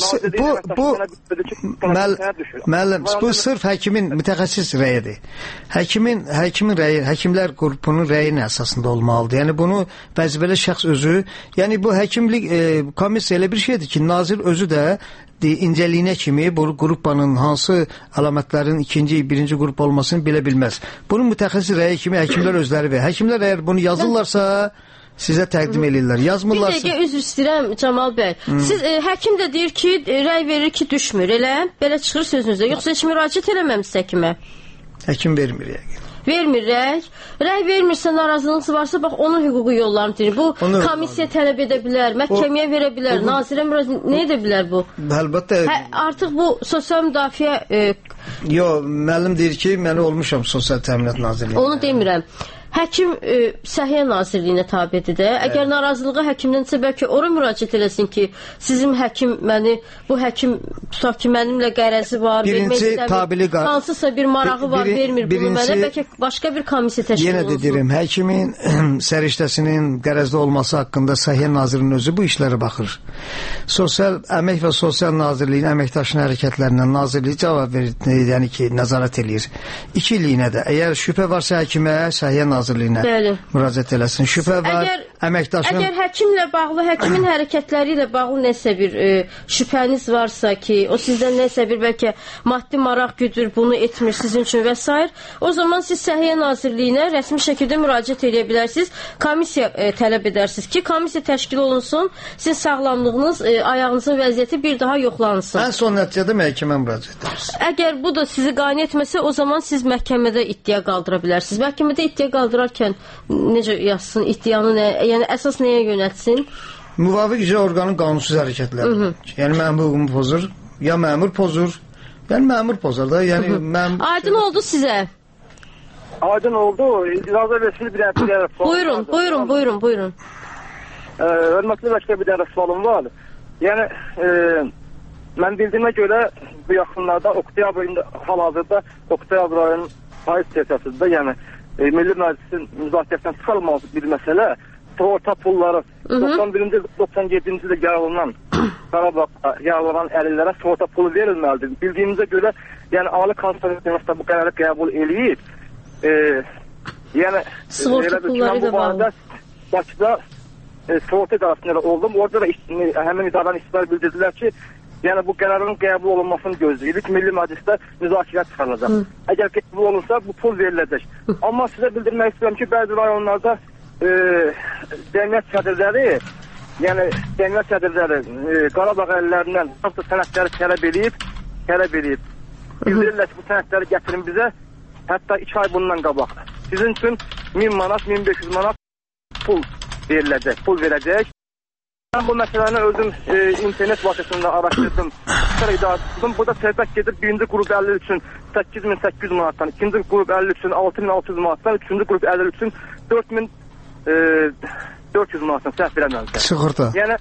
sırf həkimin mütəxəssis rəyidir. Həkimin rəyi, həkimlər qrupunun rəyinin əsasında olmalıdır. Yəni bunu vəzifəli şəxs özü, yəni bu həkimlik komissiya elə bir şeydir ki, nazir özü də incəliyinə kimi bu qrupanın hansı əlamətlərin ikinci, birinci qrup olmasını bilə bilməz. Bunun mütəxəssis rəyi kimi həkimlər özləri verir. Həkimlər əgər bunu yazırlarsa sizə təqdim edirlər. Yazmırlarsa... Bir dəqiqə üzr istəyirəm Camal bəy. Siz həkim də deyir ki, rəy verir ki, düşmür, elə? Belə çıxır sözünüzdə. Yoxsa heç müraciət eləməmisiz həkimə? Həkim vermir yəqin. Vermir rəy. Rəy vermirsə, narazılığınız varsa, bax, onun hüquqi yollarını deyir. Bu komissiya tələb edə bilər, məhkəməyə verə bilər, nazirə müraciət, nə edə bilər bu? Əlbəttə. Artıq bu sosial müdafiə... Yox, müəllim deyir ki, mən olmuşam Sosial Təminat Nazirliyində. Onu demirəm. Həkim Səhiyyə Nazirliyinə tabedir də. Əgər narazılığı həkimdənsə bəlkə ora müraciət eləsin ki, sizin həkim məni, bu həkim tutaq ki, mənimlə qərəzi var, vermək istəmir, hansısa bir marağı var, vermir bunu mənə, bəlkə başqa bir komissiya təşkil olunsun. Yenə də deyirəm, həkimin səriştəsinin qərəzdə olması haqqında Səhiyyə Nazirinin özü bu işlərə baxır. Əmək və Sosial Nazirliyin əməkdaşının hərəkətlərindən Nazirliyi cavab verir, yəni ki, nəzarət eləyir. 2 illiyinə də, əgər şübhə varsa həkimə, Səhiyyə Nazirliyinə müraciət eləsin. Şübhə var, əməkdaşın... Əgər həkimlə bağlı, həkimin hərəkətləri ilə bağlı nəsə bir şübhəniz varsa ki, o sizdən nəsə bir bəlkə maddi maraq güdür, bunu etmir sizin üçün və s. O zaman siz Səhiyyə Nazirliyinə rəsmi şəkildə müraciət edə bilərsiniz. Komissiya tələb edərsiniz ki, komissiya təşkil olunsun, sizin sağlamlığınız, ayağınızın vəziyyəti bir daha yoxlansın. Ən son nəticədə məhkəmə müraciət edərsiniz. Əgər bu da sizi qane etməsə, o zaman siz məhkəmədə iddia qaldıra bilərsiniz. Məhkəmədə iddia qaldırarkən necə yazsın, iddianı nə, yəni əsas nəyə yönətsin? Müvafiq icra orqanın qanunsuz hərəkətləri. Yəni mənim hüququmu pozur, ya məmur pozur. Yəni məmur pozar da, yəni məmur... Aydın oldu sizə? Aydın oldu. İcazə versiniz bir dənə Buyurun. Hörmətli vəkil, bir dənə sualım var. Yəni mən bildiyimə görə bu yaxınlarda hal-hazırda Oktyabr ayının payız sesəsində, yəni Milli Məclisin müzakirəsindən çıxarılmalı bir məsələ, sığorta pulları 91-97-ci ildə yaralanan Qarabağ yaralanan əlillərə sığorta pulu verilməlidir. Bildiyimizə görə, yəni Ali Konstitusiya bu qərarı qəbul eləyib. Yəni sığorta pulları da bağlı. Bakıda sığorta idarəsində oldum. Orada da həmin idarənin işçiləri bildirdilər ki, yəni bu qərarın qəbul olunmasını gözləyirik. Milli Məclisdə müzakirə çıxarılacaq. Əgər qəbul olunsa, bu pul veriləcək. Amma sizə bildirmək istəyirəm ki, bəzi rayonlarda cəmiyyət sədrləri, yəni cəmiyyət sədrləri Qarabağ əllərindən hansısa sənədləri tələb edib. Bildirirlər ki, bu sənədləri gətirin bizə, hətta 2 ay bundan qabaq. Sizin üçün 1000 manat, 1500 manat pul verəcək. Mən bu məsələni özüm internet vasitəsində araşdırdım. Burada söhbət gedir, 1-ci qrup 50 üçün 8800 manatdan, 2-ci qrup 50 üçün 6600 manatdan, 3-cü qrup 50 üçün 4400 manatdan səhv eləməmişəm. Sığorta. Yəni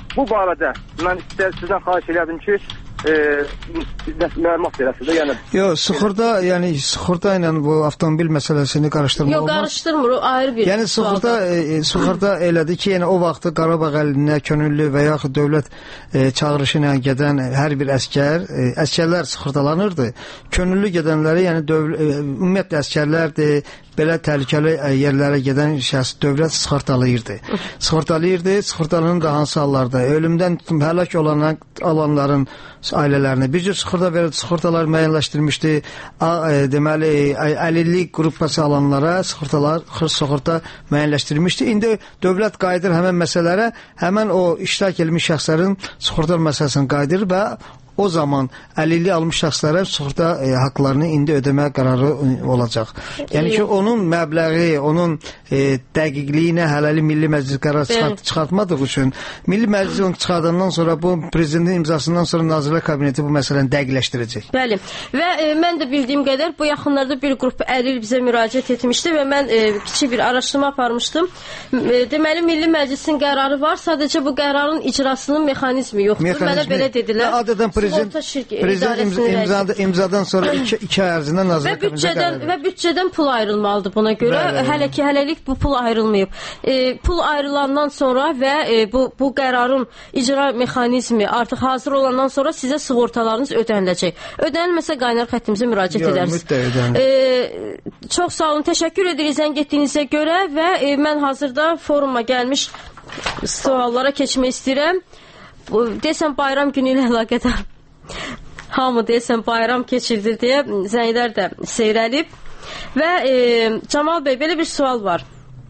Bu barədə mən sizdən xahiş elədim ki, məlumat verəsiniz də, yəni. Yox, sıxırda ilə bu avtomobil məsələsini qarışdırmaq olmaz. Yox, qarışdırmır, o ayrı bir sıxırda elədi ki, yəni o vaxtı Qarabağ əlinə könüllü və yaxud dövlət çağırışı ilə gedən hər bir əskərlər sıxırdalanırdı. Könüllü gedənləri, yəni ümumiyyətlə əskərlərdir, belə təhlükəli yerlərə gedən şəxs dövlət sıxırdalayırdı. Sıxırdalanın da hansı hallarda ölümdən həlak olanların ailələrinə bir cür sıxırdalar müəyyənləşdirmişdi. Deməli, əlillik qrupası alanlara sıxırda müəyyənləşdirmişdi. İndi dövlət qayıdır həmən məsələlərə, həmən o iştirak edilmiş şəxslərin sıxırda məsələsini qayıdır və o zaman əlillik almış şəxslərə sıxırda haqlarını indi ödəmə qərarı olacaq. Yəni ki, onun məbləği, onun dəqiqliyinə hələli Milli Məclis qərar çıxartmadığı üçün Milli Məclis onu çıxardandan sonra bu prezidentin imzasından sonra Nazirlər Kabineti bu məsələni dəqiqləşdirəcək. Bəli. Və mən də bildiyim qədər bu yaxınlarda bir qrup əlil bizə müraciət etmişdi və mən kiçik bir araşdırma aparmışdım. Deməli, Milli Məclisin qərarı var, sadəcə bu qərarın icrasının mexanizmi yoxdur. Mənə belə dedilər. Adətən prezident imzadan sonra 2 ay ərzində Nazirlər Kabineti və büdcədən pul ayrılmalıdır buna görə. Hələlik bu pul ayrılmayıb. Pul ayrılandan sonra və bu qərarın icra mexanizmi artıq hazır olandan sonra sizə sığortalarınız ödəniləcək. Ödənilməsə qaynar xəttimizə müraciət edərsiniz. Çox sağ olun, təşəkkür edirik zəng etdiyinizə görə və mən hazırda foruma gəlmiş suallara keçmək istəyirəm. Deyəsən bayram günü ilə əlaqədar hamı deyəsən bayram keçirdi deyə zənglər də seyrəlib və Camal bəy, belə bir sual var.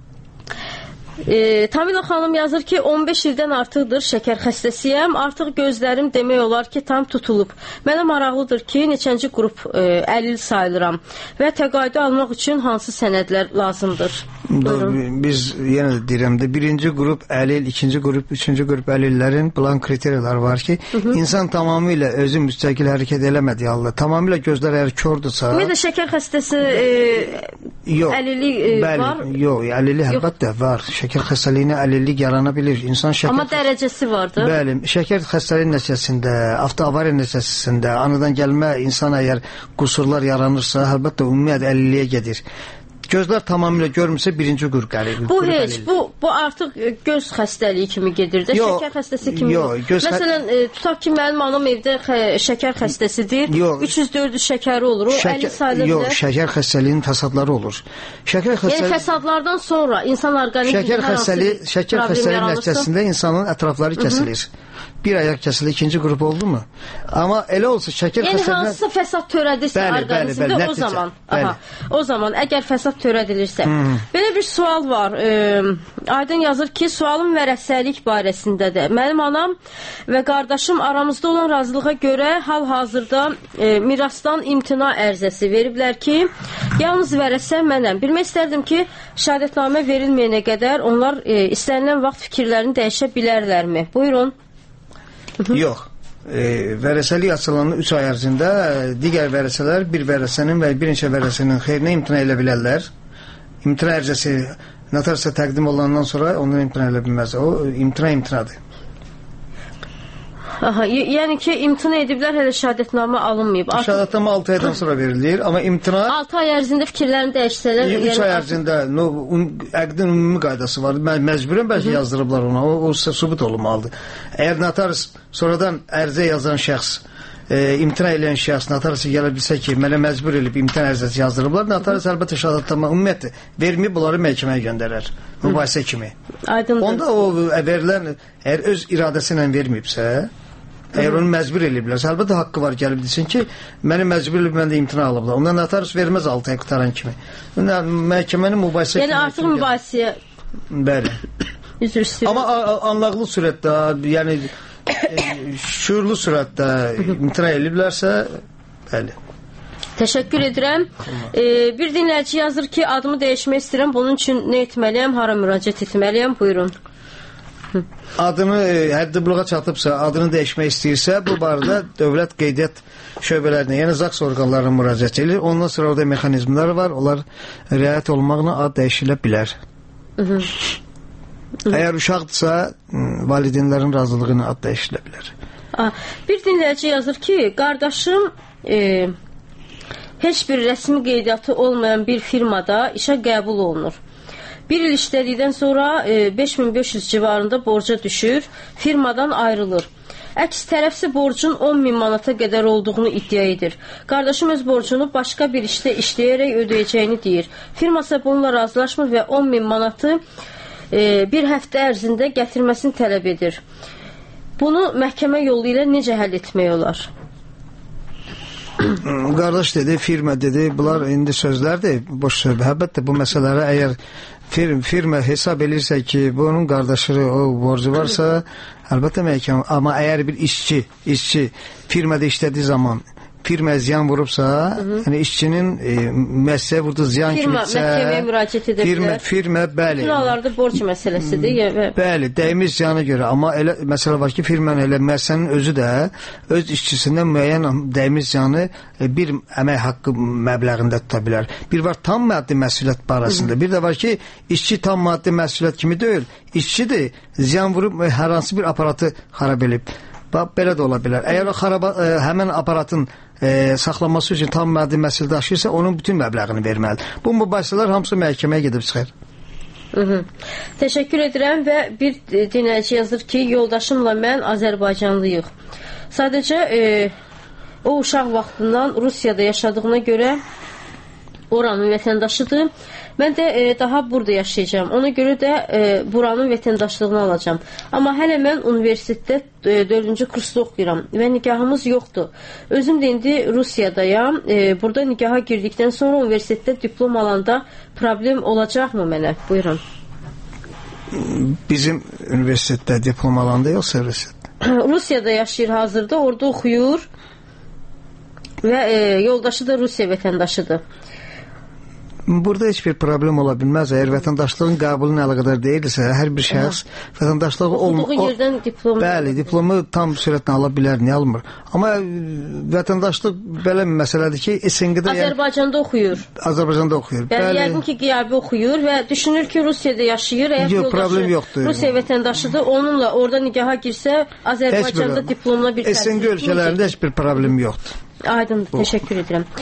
Tamila xanım yazır ki, 15 ildən artıqdır şəkər xəstəsiyəm, artıq gözlərim demək olar ki, tam tutulub. Mənə maraqlıdır ki, neçənci qrup əlil sayılıram və təqaüdü almaq üçün hansı sənədlər lazımdır? Biz yenə də deyirəm də, birinci qrup əlil, ikinci qrup, üçüncü qrup əlillərin plan kriteriyaları var ki, insan tamamilə özü müstəqil hərəkət eləmədiyi halda, tamamilə gözlər əgər kördürsə... Ümumiyyətlə şəkər xəstəsi əlillik var? Yox, əlillik əlbəttə var. Şəkər xəstəliyinə əlillik yarana bilir. Amma dərəcəsi vardır. Bəli, şəkər xəstəliyi nəticəsində, avtoavariya nəticəsində, anadan gəlmə insan əgər qusurlar yaranırsa, əlbəttə ümumiyyətlə əlilliyə gedir. Gözlər tamamilə görmürsə birinci qrup əlillik. Bu artıq göz xəstəliyi kimi gedir də, şəkər xəstəsi kimi yox. Məsələn, tutaq ki, mənim anam evdə şəkər xəstəsidir, 300-400 şəkəri olur, o əlil sayılır. Yox, şəkər xəstəliyinin fəsadları olur. Yəni fəsadlardan sonra insan orqanizmində şəkər xəstəliyi nəticəsində insanın ətrafları kəsilir. Bir ayaq kəsilir, ikinci qrup oldu mu? Amma elə olsa şəkər xəstəliyinə... Yəni hansısa fəsad törədirsə orqanizmdə o zaman əgər fəsad törədilirsə. Belə bir sual var. Aydın yazır ki, sualım vərəsəlik barəsindədir. Mənim anam və qardaşım aramızda olan razılığa görə hal-hazırda mirasdan imtina ərizəsi veriblər ki, yalnız vərəsə mənəm. Bilmək istərdim ki, şəhadətnamə verilməyənə qədər onlar istənilən vaxt fikirlərini dəyişə bilərlərmi? Buyurun. Yox. Vərəsəlik açılanın 3 ay ərzində digər vərəsələr bir vərəsənin və bir neçə vərəsənin xeyrinə imtina elə bilərlər. İmtina ərizəsi notariusa təqdim olandan sonra ondan imtina elə bilməz. O imtinadır. Yəni ki, imtina ediblər, hələ şəhadətnamə alınmayıb. Şəhadətnamə 6 aydan sonra verilir, amma imtina... 6 ay ərzində fikirlərini dəyişsələr... 3 ay ərzində əqdin ümumi qaydası var. Məcburən bəlkə yazdırıblar ona, o sübut olunmalıdır. Əgər notarius sonradan ərizə yazan şəxs, imtina edən şəxs notariusa gələ bilsə ki, mənə məcbur edib imtina ərizəsi yazdırıblar, notarius əlbəttə şəhadətnamə ümumiyyətlə verməyib, bunları məhkəməyə göndərər, mübahisə kimi. Onda o verilən, əgər öz iradəsi ilə verməyibsə, əgər onu məcbur ediblərsə, əlbəttə haqqı var gəlib desin ki, məni məcbur edib, mən də imtina alıblar. Ondan notarius verməz 6 ay qutaran kimi. Məhkəmənin mübahisə kimi. Yəni artıq mübahisəyə... Bəli. Amma anlaqlı sürətdə, yəni şuurlu sürətdə imtina ediblərsə, bəli. Təşəkkür edirəm. Bir dinləyici yazır ki, adımı dəyişmək istəyirəm, bunun üçün nə etməliyəm, hara müraciət etməliyəm? Buyurun. Adını həddi buluğa çatıbsa, adını dəyişmək istəyirsə, bu barədə dövlət qeydiyyat şöbələrinə, yəni ZAKS orqanlarına müraciət edilir. Ondan sonra orada mexanizmlər var, onlar riayət olmaqla ad dəyişilə bilər. Əgər uşaqdırsa, valideynlərin razılığı ilə ad dəyişilə bilər. Bir dinləyici yazır ki, qardaşım heç bir rəsmi qeydiyyatı olmayan bir firmada işə qəbul olunur. Bir il işlədikdən sonra 5500 civarında borca düşür, firmadan ayrılır. Əks tərəfsə borcun 10.000 manata qədər olduğunu iddia edir. Qardaşım öz borcunu başqa bir işdə işləyərək ödəyəcəyini deyir. Firmasa bununla razılaşmır və 10.000 manatı bir həftə ərzində gətirməsini tələb edir. Bunu məhkəmə yolu ilə necə həll etmək olar? Qardaş dedi, firma dedi, bunlar indi sözlərdir, boş söhbət. Əlbəttə bu məsələləri əgər firma hesab edirsə ki, bunun qardaşı o borcu varsa, əlbəttə məhkəmə. Amma əgər bir işçi firmada işlədiyi zaman firma ziyan vurubsa, yəni işçinin müəssisəyə vurduğu ziyan kimsə, məhkəməyə müraciət edə bilər. Firma, bəli. Firmalarda borc məsələsidir. Bəli, dəymiş ziyana görə. Amma elə məsələ var ki, firmanın elə müəssisənin özü də öz işçisindən müəyyən dəymiş ziyanı bir əmək haqqı məbləğində tuta bilər. Bir var tam maddi məsuliyyət barəsində. Bir də var ki, işçi tam maddi məsuliyyət kimi deyil. İşçidir, ziyan vurub hər hansı bir aparatı xarab edib. Belə də ola bilər. Əgər o həmin aparatın saxlanması üçün tam maddi məsul daşıyırsa, onun bütün məbləğini verməlidir. Bu mübahisələr hamısı məhkəməyə gedib çıxır. Təşəkkür edirəm və bir dinləyici yazır ki, yoldaşımla mən Azərbaycanlıyıq. Sadəcə o uşaq vaxtından Rusiyada yaşadığına görə oranın vətəndaşıdır. Mən də daha burada yaşayacağım. Ona görə də buranın vətəndaşlığını alacağım. Amma hələ mən universitetdə 4-cü kursda oxuyuram və nikahımız yoxdur. Özüm də indi Rusiyadayam. Burada nikaha girdikdən sonra universitetdə diplom alanda problem olacaqmı mənə? Buyurun. Bizim universitetdə diplom alanda yoxsa Rusiyada? Rusiyada yaşayır hazırda, orada oxuyur və yoldaşı da Rusiya vətəndaşıdır. Burada heç bir problem ola bilməz. Əgər vətəndaşlığın qəbuluna əlaqədar deyilsə, hər bir şəxs vətəndaşlığı oxuduğu yerdən diplomu. Bəli, diplomu tam sürətlə ala bilər, niyə almır? Amma vətəndaşlıq belə bir məsələdir ki, SNG-də Azərbaycanda oxuyur. Azərbaycanda oxuyur. Bəli, yəqin ki, qiyabi oxuyur və düşünür ki, Rusiyada yaşayır. Yox, problem yoxdur. Rusiya vətəndaşıdır, onunla orada nikaha girsə, Azərbaycanda diplomla bir təsir. SNG ölkələrində heç bir problem yoxdur. Aydındır, təşəkkür edirəm.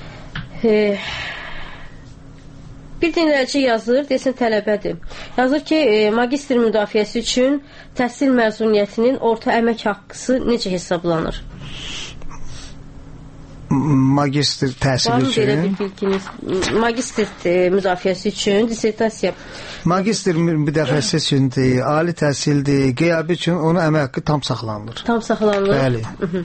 Bir dinləyici yazır, desin tələbədir. Yazır ki, magistr müdafiəsi üçün təhsil məzuniyyətinin orta əmək haqqısı necə hesablanır? Magistr təhsili üçün? Var mı belə bir bilginiz? Magistr müdafiəsi üçün dissertasiya. Magistr müdafiəsi üçündür, ali təhsildir, qiyabi üçün onun əmək haqqı tam saxlanılır. Tam saxlanılır? Bəli.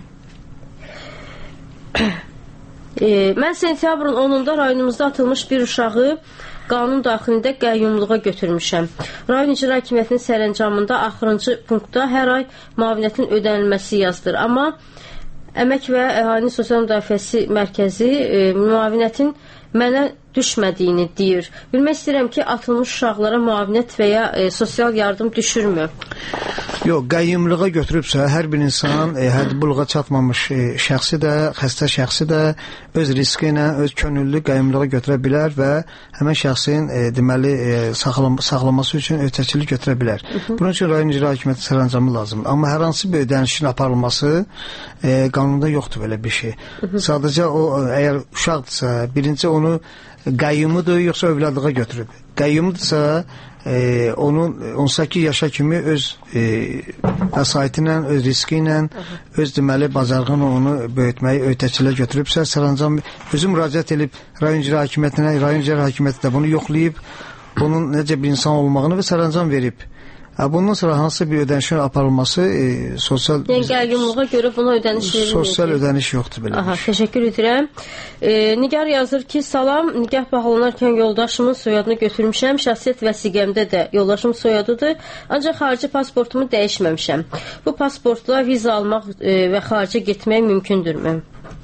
Mən sentyabrın 10-da rayonumuzda atılmış bir uşağı qanun daxilində qəyyumluğa götürmüşəm. Rayon İcra Hakimiyyətinin sərəncamında axırıncı punktda hər ay müavinətin ödənilməsi yazdır. Amma Əmək və Əhalinin Sosial Müdafiəsi Mərkəzi müavinətin mənə düşmədiyini deyir. Bilmək istəyirəm ki, atılmış uşaqlara müavinət və ya sosial yardım düşürmü? Yox, qəyyumluğa götürübsə, hər bir insan həddi buluğa çatmamış şəxsi də, xəstə şəxsi də öz riski ilə, öz könüllü qəyyumluğa götürə bilər və həmən şəxsin deməli saxlaması üçün öhdəçilik götürə bilər. Bunun üçün rayon icra hakimiyyəti sərəncamı lazımdır. Amma hər hansı bir ödənişin aparılması qanunda yoxdur belə bir şey. Sadəcə o, əgər uşaqdırsa, birinci onu qəyyumudur, yoxsa övladlığa götürüb. Qəyyumdursa, onun 18 yaşa kimi öz vəsaiti ilə, öz riski ilə, öz deməli bacarığını onu böyütməyi öhdəçilə götürübsə, sərəncam özü müraciət edib rayon icra hakimiyyətinə, rayon icra hakimiyyəti də bunu yoxlayıb, onun necə bir insan olmağını və sərəncam verib. Bundan sonra hansı bir ödənişin aparılması sosial... Yəni, qəyyumluğa görə buna ödəniş verilməyəcək. Sosial ödəniş yoxdur belə. Aha, təşəkkür edirəm. Nigar yazır ki, salam, nikah bağlanarkən yoldaşımın soyadını götürmüşəm, şəxsiyyət vəsiqəmdə də yoldaşım soyadıdır, ancaq xarici pasportumu dəyişməmişəm. Bu pasportla viza almaq və xaricə getmək mümkündürmü?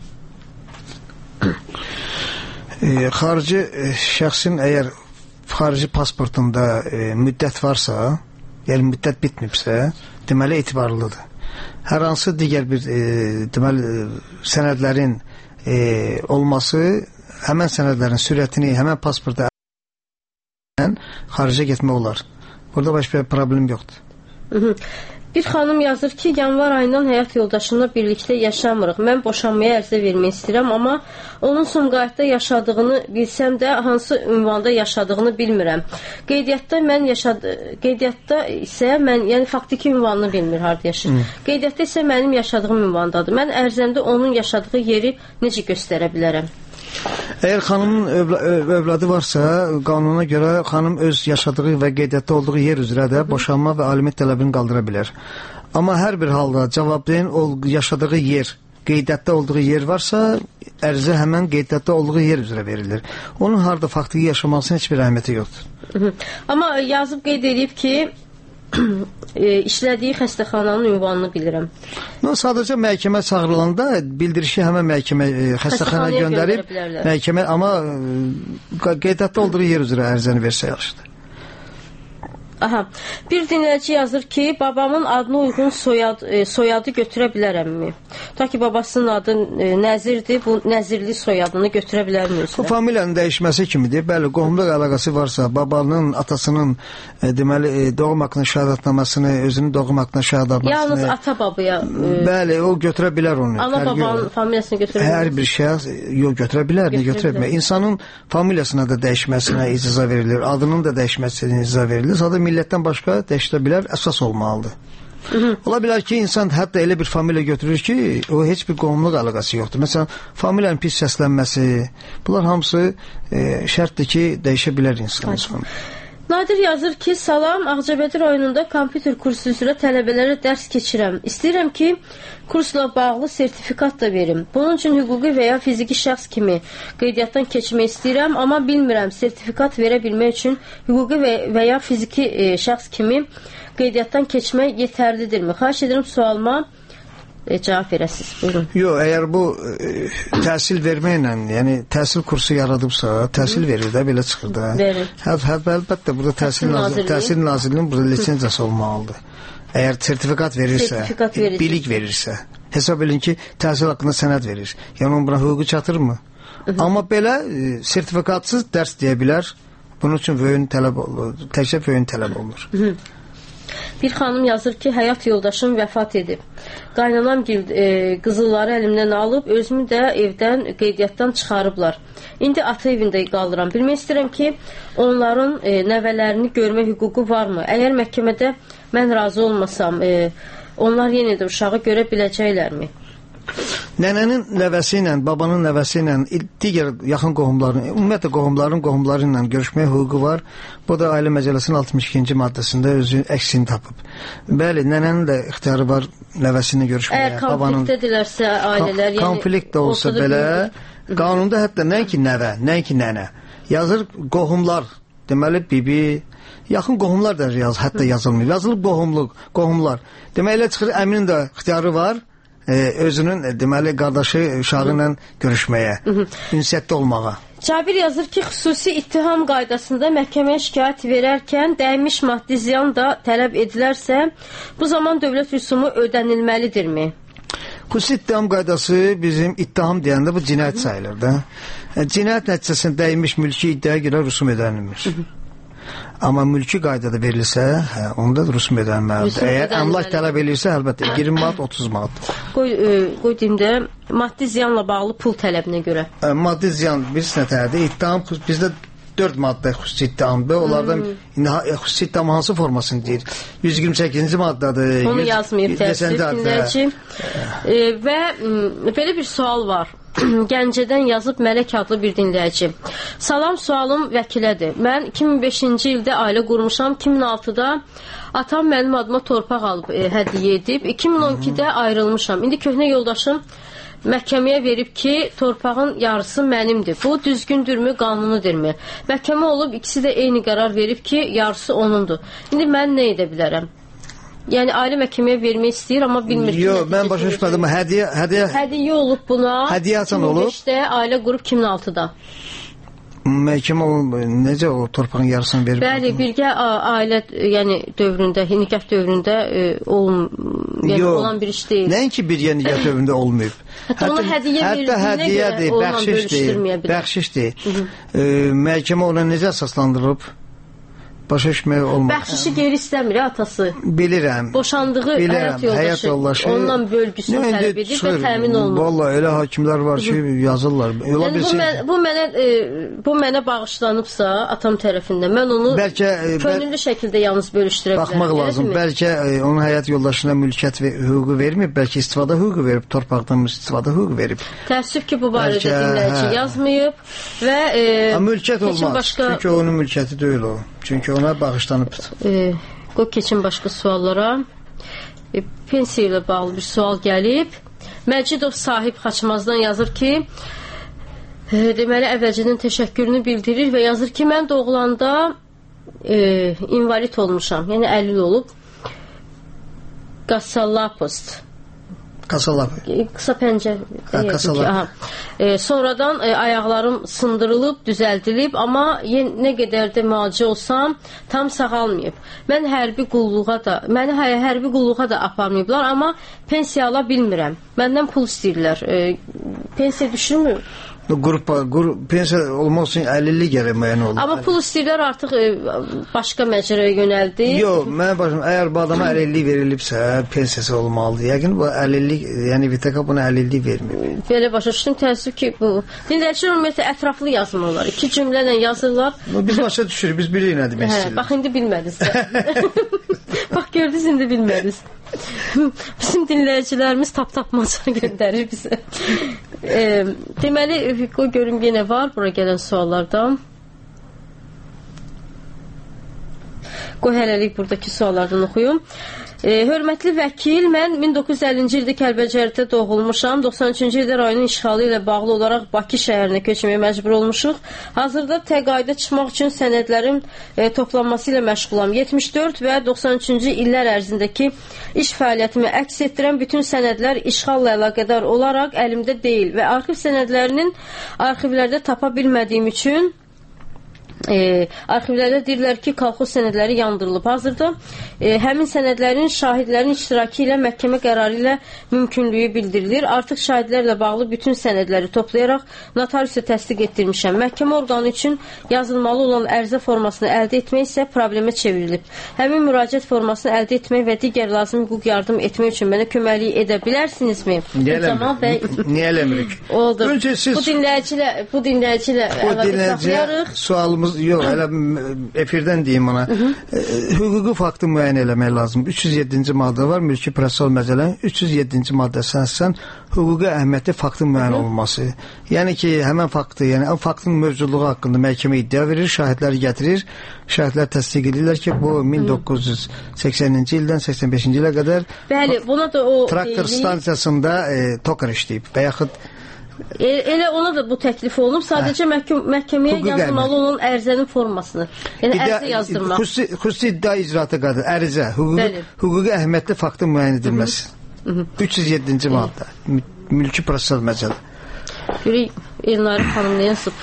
Xarici şəxsin əgər xarici pasportunda müddət varsa, yəni müddət bitmibsə, deməli etibarlıdır. Hər hansı digər bir deməli sənədlərin olması, həmən sənədlərin sürətini, həmən pasporta xaricə getmək olar. Burada başqa bir problem yoxdur. Bir xanım yazır ki, yanvar ayından həyat yoldaşımla birlikdə yaşamırıq. Mən boşanmaya ərizə vermək istəyirəm, amma onun Sumqayıtda yaşadığını bilsəm də, hansı ünvanda yaşadığını bilmirəm. Qeydiyyatda isə mən, yəni faktiki ünvanını bilmir, harada yaşayır. Qeydiyyatda isə mənim yaşadığım ünvandadır. Mən ərizəmdə onun yaşadığı yeri necə göstərə bilərəm? Əgər xanımın övladı varsa, qanuna görə xanım öz yaşadığı və qeydiyyatda olduğu yer üzrə də boşanma və aliment tələbini qaldıra bilər. Amma hər bir halda cavabdeyin yaşadığı yer, qeydiyyatda olduğu yer varsa, ərizə həmən qeydiyyatda olduğu yer üzrə verilir. Onun harada faktiki yaşamasının heç bir əhəmiyyəti yoxdur. Amma yazıb qeyd edib ki, işlədiyi xəstəxananın ünvanını bilirəm. Sadəcə məhkəmə çağırılanda bildirişi həmən məhkəmə xəstəxanaya göndərib, məhkəmə, amma qeydiyyatda olduğu yer üzrə ərizəni versə yaxşıdır. Aha. Bir dinləyici yazır ki, babamın adına uyğun soyadı götürə bilərəmmi? Ta ki, babasının adı Nəzirdir, bu Nəzirli soyadını götürə bilərmi? Bu familiyanın dəyişməsi kimidir. Bəli, qohumluq əlaqəsi varsa, babanın, atasının deməli, doğum haqqında şəhadətnamasını, özünün doğum haqqında şəhadətnamasını... Yalnız ata babaya... Bəli, o götürə bilər onu. Ana babanın familiyasını götürə bilər. Hər bir şəxs götürə bilər, götürə bilər. İnsanın familiyasına da dəyişməsinə icazə verilir, adının da dəyişməsinə icazə verilir. Sadəcə millətdən başqa dəyişdirə bilər, əsas olmalıdır. Ola bilər ki, insan hətta elə bir familiya götürür ki, o heç bir qohumluq əlaqəsi yoxdur. Məsələn, familiyanın pis səslənməsi, bunlar hamısı şərtdir ki, dəyişə bilər insan. Nadir yazır ki, salam, Ağcabədi rayonunda kompüter kursu üzrə tələbələrə dərs keçirəm. İstəyirəm ki, kursla bağlı sertifikat da verim. Bunun üçün hüquqi və ya fiziki şəxs kimi qeydiyyatdan keçmək istəyirəm, amma bilmirəm, sertifikat verə bilmək üçün hüquqi və ya fiziki şəxs kimi qeydiyyatdan keçmək yetərlidirmi? Xahiş edirəm, sualıma cavab verəsiniz. Buyurun. Yox, əgər bu təhsil verməklə, yəni təhsil kursu yaradıbsa, təhsil verir də, belə çıxır da. Verir. Əlbəttə, burada Təhsil Nazirliyinin burada lisensiyası olmalıdır. Əgər sertifikat verirsə, bilik verirsə, hesab edin ki, təhsil haqqında sənəd verir. Yəni, onun buna hüququ çatırmı? Amma belə sertifikatsız dərs deyə bilər. Bunun üçün təkcə vöyün tələb olunur. Bir xanım yazır ki, həyat yoldaşım vəfat edib. Qaynanam qızılları əlimdən alıb, özümü də evdən, qeydiyyatdan çıxarıblar. İndi ata evində qalıram. Bilmək istəyirəm ki, onların nəvələrini görmə hüququ varmı? Əgər məhkəmədə mən razı olmasam, onlar yenə də uşağı görə biləcəklərmi? Nənənin nəvəsi ilə, babanın nəvəsi ilə, digər yaxın qohumların, ümumiyyətlə qohumları ilə görüşməyə hüququ var. Bu da Ailə Məcəlləsinin 62-ci maddəsində özü əksini tapıb. Bəli, nənənin də ixtiyarı var nəvəsi ilə görüşməyə. Əgər konfliktədirlərsə ailələr, yəni... Konflikt də olsa belə, qanunda hətta nəinki nəvə, nəinki nənə, yazır qohumlar, deməli bibi, yaxın qohumlar da hətta yazılmır. Yazılıb qohumlar. Deməli, elə çıxır, əminin də ixtiyarı var, özünün deməli qardaşı uşağı ilə görüşməyə, ünsiyyətdə olmağa. Cabir yazır ki, xüsusi ittiham qaydasında məhkəməyə şikayət verərkən dəymiş maddi ziyan da tələb edilərsə, bu zaman dövlət rüsumu ödənilməlidirmi? Xüsusi ittiham qaydası bizim ittiham deyəndə bu cinayət sayılır da. Cinayət nəticəsində dəymiş mülki iddiaya görə rüsum ödənilmir. Amma mülki qaydada verilsə, onda da rüsum ödənilməlidir. Əgər əmlak tələb edirsə, əlbəttə 20 manat, 30 manat. Qoy deyim də, maddi ziyanla bağlı pul tələbinə görə. Maddi ziyan birisi nətərdir? İttiham, bizdə 4 maddə xüsusi ittihamdır. Onlardan xüsusi ittiham hansı formasını deyir? 128-ci maddadır. Onu yazmayıb təəssüf dinləyici. Və belə bir sual var. Gəncədən yazıb Mələk adlı bir dinləyici. Salam, sualım vəkilədir. Mən 2005-ci ildə ailə qurmuşam. 2006-da atam mənim adıma torpaq alıb hədiyyə edib. 2012-də ayrılmışam. İndi köhnə yoldaşım məhkəməyə verib ki, torpağın yarısı mənimdir. Bu düzgündürmü, qanunudirmi? Məhkəmə olub, ikisi də eyni qərar verib ki, yarısı onundur. İndi mən nə edə bilərəm? Yəni ailə məhkəməyə vermək istəyir, amma bilmir ki. Yox, mən başa düşmədim. Hədiyyə olub buna. Hədiyyə açan olub. 2005-də ailə qrup 2006-da. Məhkəmə necə o torpağın yarısını verib? Bəli, birgə ailə, yəni dövründə, nikah dövründə olan bir iş deyil. Nəinki birgə nikah dövründə olmayıb. Ona hədiyyə verildiğinə görə onunla bölüşdürməyə bilər. Bəxşişdir. Məhkəmə ona necə əsaslandırıb? başa düşmək olmaz. Bəxşişi geri istəmir atası. Bilirəm. Boşandığı həyat yoldaşı ondan bölgüsünü tələb edir və təmin olunur. Vallahi elə hakimlər var ki, yazırlar. Bu mənə bağışlanıbsa atam tərəfindən mən onu könüllü şəkildə yalnız bölüşdürə bilərəm. Baxmaq lazım. Bəlkə onun həyat yoldaşına mülkiyyət hüququ vermir, bəlkə istifadə hüququ verib, torpaqdan istifadə hüququ verib. Təəssüf ki, bu barədə dinləyici yazmayıb və mülkiyyət olmaz. Çünki onun mülkiyyəti deyil o. Çünki ona bağışlanıbdır. Qoy keçin başqa suallara. Pensiya ilə bağlı bir sual gəlib. Məcidov Sahib Xaçmazdan yazır ki, deməli əvvəlcədən təşəkkürünü bildirir və yazır ki, mən doğulanda invalid olmuşam. Yəni 50 olub. Qasalapost. Qısa pəncə. Sonradan ayaqlarım sındırılıb, düzəldilib, amma nə qədər də müalicə olsam, tam sağalmayıb. Məni hərbi qulluğa da aparmayıblar, amma pensiya ala bilmirəm. Məndən pul istəyirlər. Pensiya düşürmür? Pensiya olmaq üçün 50-li gərək müəyyən olur. Amma pul istəyirlər artıq başqa məcrəyə yönəldi. Yox, mənə başım, əgər bu adama 50-li verilibsə, pensiyası olmalıdır. Yəqin bu 50-li, yəni VTK buna 50-li vermir. Belə başa düşdüm, təəssüf ki, bu. Dinləyicilər ümumiyyətlə ətraflı yazmırlar. 2 cümlələ yazırlar. Biz başa düşürük, biz bilirik nə demək istəyirlər. Bax, indi bilmədiniz. Bax, gördünüz, indi bilmədiniz. Bizim dinləyicilərimiz tapmaca göndərir bizə. Deməli, qoy görüm yenə var bura gələn suallardan. Qoy hələlik buradakı suallardan oxuyum. Hörmətli vəkil, mən 1950-ci ildə Kəlbəcərdə doğulmuşam. 93-cü ildə rayonun işğalı ilə bağlı olaraq Bakı şəhərinə köçməyə məcbur olmuşuq. Hazırda təqaüdə çıxmaq üçün sənədlərin toplanması ilə məşğulam. 74 və 93-cü illər ərzindəki iş fəaliyyətimi əks etdirən bütün sənədlər işğalla əlaqədar olaraq əlimdə deyil və arxiv sənədlərinin arxivlərdə tapa bilmədiyim üçün arxivlərdə deyirlər ki, kolxoz sənədləri yandırılıb. Hazırda həmin sənədlərin şahidlərin iştirakı ilə məhkəmə qərarı ilə mümkünlüyü bildirilir. Artıq şahidlərlə bağlı bütün sənədləri toplayaraq notariusa təsdiq etdirmişəm. Məhkəmə orqanı üçün yazılmalı olan ərizə formasını əldə etmək isə problemə çevrilib. Həmin müraciət formasını əldə etmək və digər lazım hüquq yardım etmək üçün mənə köməklik edə bilərsinizmi? Niyə eləmirik? Oldu. Bu dinləyicilə əlaqə saxlayarıq. Sualımız yox, elə efirdən deyim ona. Hüquqi faktı müəyyən eləmək lazım. 307-ci maddə var, mülki prosessual məcəllənin 307-ci maddəsi əsasən hüquqi əhəmiyyətli faktın müəyyən olunması. Yəni ki, həmən faktı, yəni faktın mövcudluğu haqqında məhkəmə iddia verir, şahidləri gətirir, şahidlər təsdiq edirlər ki, bu 1980-ci ildən 85-ci ilə qədər traktor stansiyasında tokar işləyib və yaxud elə ona da bu təklif olunub, sadəcə məhkəməyə yazılmalı olan ərizənin formasını, yəni ərizə yazdırmaq. Xüsusi iddia icraata qədər ərizə, hüquqi əhəmiyyətli faktın müəyyən edilməsi. 307-ci maddə, mülki prosessual məcəllə. Görək, Elnarə xanım nə yazıb?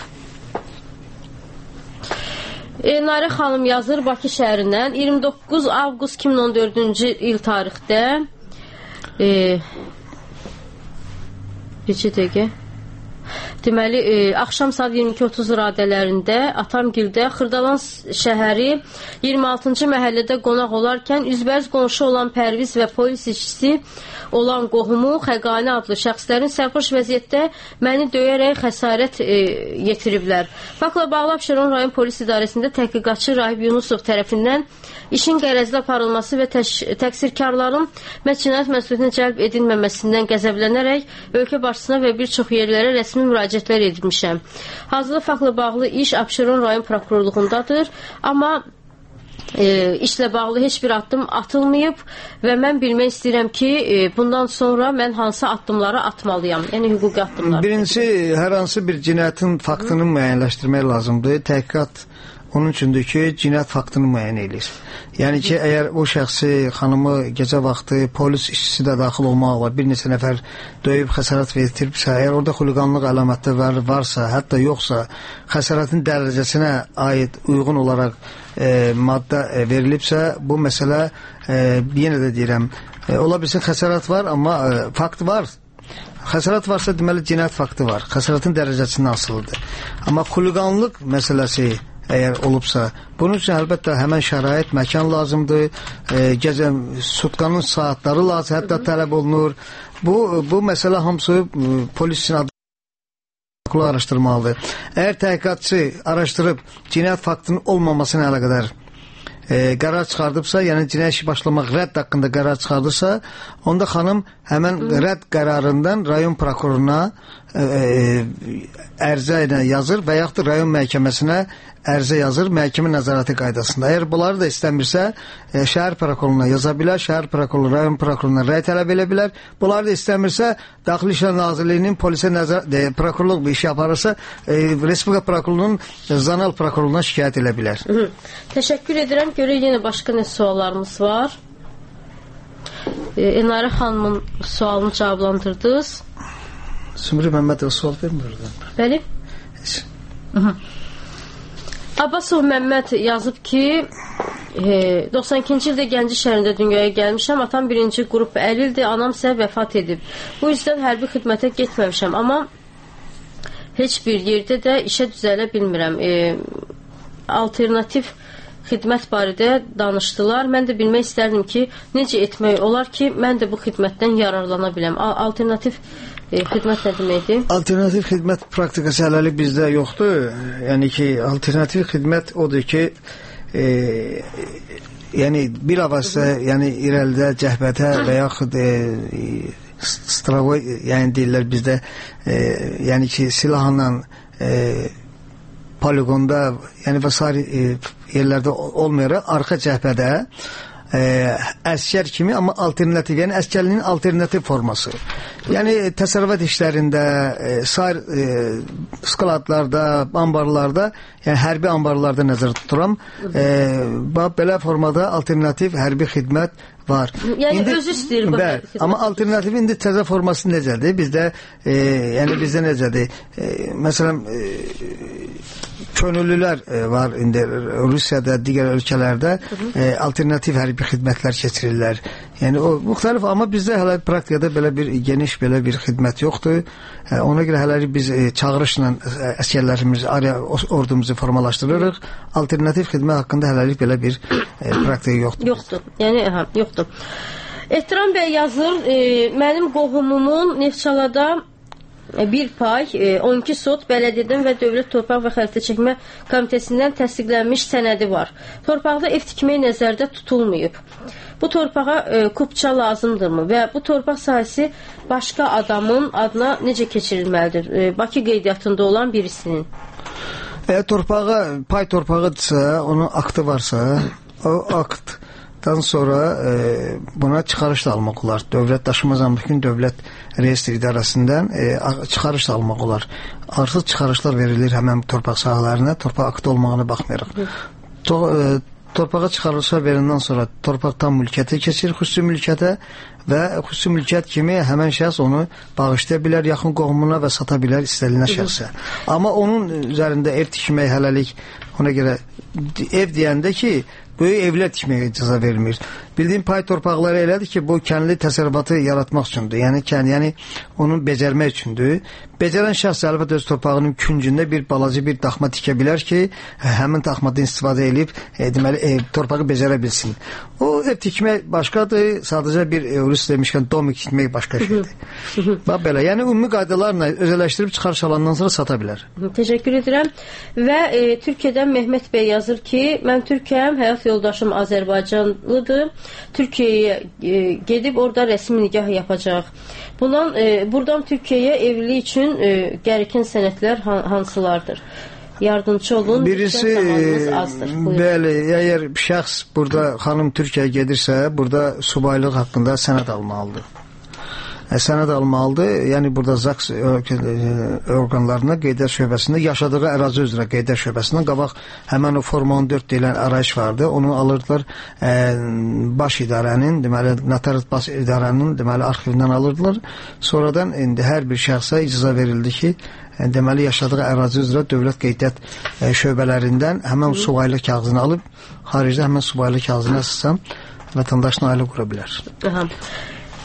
Elnarə xanım yazır Bakı şəhərindən 29 avqust 2014-cü il tarixdə neçə dəqiqə? Deməli, axşam saat 22:30 radələrində Atamgildə Xırdalan şəhəri 26-cı məhəllədə qonaq olarkən üzbəüz qonşu olan Pərviz və polis işçisi olan qohumu Xəqani adlı şəxslərin sərxoş vəziyyətdə məni döyərək xəsarət yetiriblər. Faktla bağlı Abşeron rayon polis idarəsində təhqiqatçı Rahib Yunusov tərəfindən işin qərəzli aparılması və təqsirkarların cinayət məsuliyyətinə cəlb edilməməsindən qəzəblənərək ölkə başçısına və bir çox yerlərə rəsmi müraciətlər edilmişəm. Hazırda faktla bağlı iş Abşeron rayon prokurorluğundadır, amma işlə bağlı heç bir addım atılmayıb və mən bilmək istəyirəm ki, bundan sonra mən hansı addımları atmalıyam, yəni hüquqi addımlar. Birincisi, hər hansı bir cinayətin faktını müəyyənləşdirmək lazımdır. Təhqiqat onun üçündür ki, cinayət faktını müəyyən edir. Yəni ki, əgər o şəxsi, xanımı gecə vaxtı polis işçisi də daxil olmaqla bir neçə nəfər döyüb xəsarət verdiribsə, əgər orada xuliqanlıq əlamətləri varsa, hətta yoxsa, xəsarətin dərəcəsinə aid uyğun olaraq maddə verilibsə, bu məsələ, yenə də deyirəm, ola bilsin xəsarət var, amma fakt var. Xəsarət varsa, deməli, cinayət faktı var. Xəsarətin dərəcəsindən asılıdır. Amma xuliqanlıq məsələsi əgər olubsa. Bunun üçün əlbəttə həmən şərait, məkan lazımdır. Gecə sutkanın saatları lazım, hətta tələb olunur. Bu məsələ hamısı polisin araşdırmalıdır. Əgər təhqiqatçı araşdırıb cinayət faktının olmamasına əlaqədar qərar çıxardıbsa, yəni cinayət işi başlamaq rədd haqqında qərar çıxardırsa, onda xanım həmən rədd qərarından rayon prokuroruna ərizə ilə yazır və yaxud da rayon məhkəməsinə ərizə yazır məhkəmə nəzarəti qaydasında. Əgər bunları da istəmirsə, şəhər prokuroruna yaza bilər, şəhər prokuroru rayon prokuroruna rəy tələb edə bilər. Bunları da istəmirsə, Daxili İşlər Nazirliyinin polisə prokurorluq bir işi aparırsa, Respublika prokurorunun zonal prokurorluğuna şikayət edə bilər. Təşəkkür edirəm. Görək yenə başqa nə suallarımız var. Enarə xanımın sualını cavablandırdınız. Sümrü Məmmədov sual vermir. Bəli. Abbasov Məmməd yazıb ki, 92-ci ildə Gəncə şəhərində dünyaya gəlmişəm. Atam 1-ci qrup əlildir, anam isə vəfat edib. Bu yüzdən hərbi xidmətə getməmişəm, amma heç bir yerdə də işə düzələ bilmirəm. Alternativ xidmət barədə danışdılar. Mən də bilmək istərdim ki, necə etmək olar ki, mən də bu xidmətdən yararlana biləm. Alternativ xidmət nə deməkdir? Alternativ xidmət praktikası hələlik bizdə yoxdur. Yəni ki, alternativ xidmət odur ki, yəni bir avazda, yəni irəlidə cəhbətə və yaxud stravoy, yəni deyirlər bizdə, yəni ki, silahla poligonda, yəni və sair yerlərdə olmayaraq arxa cəhbədə əskər kimi, amma alternativ, yəni əskərliyin alternativ forması. Yəni təsərrüfat işlərində, sair skladlarda, ambarlarda, yəni hərbi ambarlarda nəzərdə tuturam. Belə formada alternativ hərbi xidmət var. Yəni indi, özü istəyir bu xidmət. Amma alternativ indi təzə forması necədir? Bizdə necədir? Məsələn, könüllülər var indi Rusiyada, digər ölkələrdə alternativ hərbi xidmətlər keçirirlər. Yəni o müxtəlif, amma bizdə hələ praktikada belə bir geniş belə bir xidmət yoxdur. Ona görə hələ biz çağırışla əsgərlərimiz, ordumuzu formalaşdırırıq. Alternativ xidmət haqqında hələlik belə bir praktika yoxdur. Yoxdur. Yəni yoxdur. Ehtiram bəy yazır, mənim qohumumun Neftçalada bir pay, 12 sot bələdiyyədən və Dövlət Torpaq və Xəritə Çəkmə Komitəsindən təsdiqlənmiş sənədi var. Torpaqda ev tikmək nəzərdə tutulmayıb. Bu torpağa kupça lazımdırmı və bu torpaq sahəsi başqa adamın adına necə keçirilməlidir? Bakı qeydiyyatında olan birisinin. Pay torpağıdırsa, onun aktı varsa, o akt sonra buna çıxarış da almaq olar. Dövlət Daşınmaz Əmlakın Dövlət Reyestri İdarəsindən çıxarış da almaq olar. Artıq çıxarışlar verilir həmən torpaq sahələrinə, torpaq aktı olmağına baxmayaraq. Torpağa çıxarışlar veriləndən sonra torpaq tam mülkiyyətə keçir, xüsusi mülkiyyətə və xüsusi mülkiyyət kimi həmən şəxs onu bağışlaya bilər, yaxın qohumuna və sata bilər istədiyinə şəxsə. Amma onun üzərində ev tikmək hələlik, ona görə ev deyəndə ki, böyük evlər tikməyə icazə verilmir. Bildiyim pay torpaqları elədir ki, bu kəndli təsərrüfatı yaratmaq üçündür. Yəni onu becərmək üçündür. Becərən şəxs əlbəttə öz torpağının küncündə bir balaca bir daxma tikə bilər ki, həmin daxmadan istifadə edib, deməli torpağı becərə bilsin. O ev tikmək başqadır, sadəcə bir Rus demişkən domik tikmək başqa şeydir. Bax belə, yəni ümumi qaydalarla özələşdirib çıxarış alandan sonra sata bilər. Təşəkkür edirəm. Və Türkiyədən Mehmet bəy yazır ki, mən Türkiyəm, həyat yoldaşım Azərbaycanlıdır. Türkiyəyə gedib orada rəsmi nikah yapacaq. Buradan Türkiyəyə evlilik üçün gərəkən sənədlər hansılardır? Yardımcı olun. Birisi, bəli, əgər şəxs burada, xanım Türkiyəyə gedirsə, burada subaylıq haqqında sənəd almalıdır. Sənəd almalıdır. Yəni burada ZAKS orqanlarına qeydiyyat şöbəsində yaşadığı ərazi üzrə qeydiyyat şöbəsindən qabaq həmən o Forma 14 deyilən arayış vardı. Onu alırdılar baş idarənin, deməli notariat baş idarənin deməli arxivindən alırdılar. Sonradan indi hər bir şəxsə icazə verildi ki, deməli yaşadığı ərazi üzrə dövlət qeydiyyat şöbələrindən həmən subaylı kağızını alıb xaricdə həmən subaylı kağızına əsasən vətəndaşın ailə qura bilər.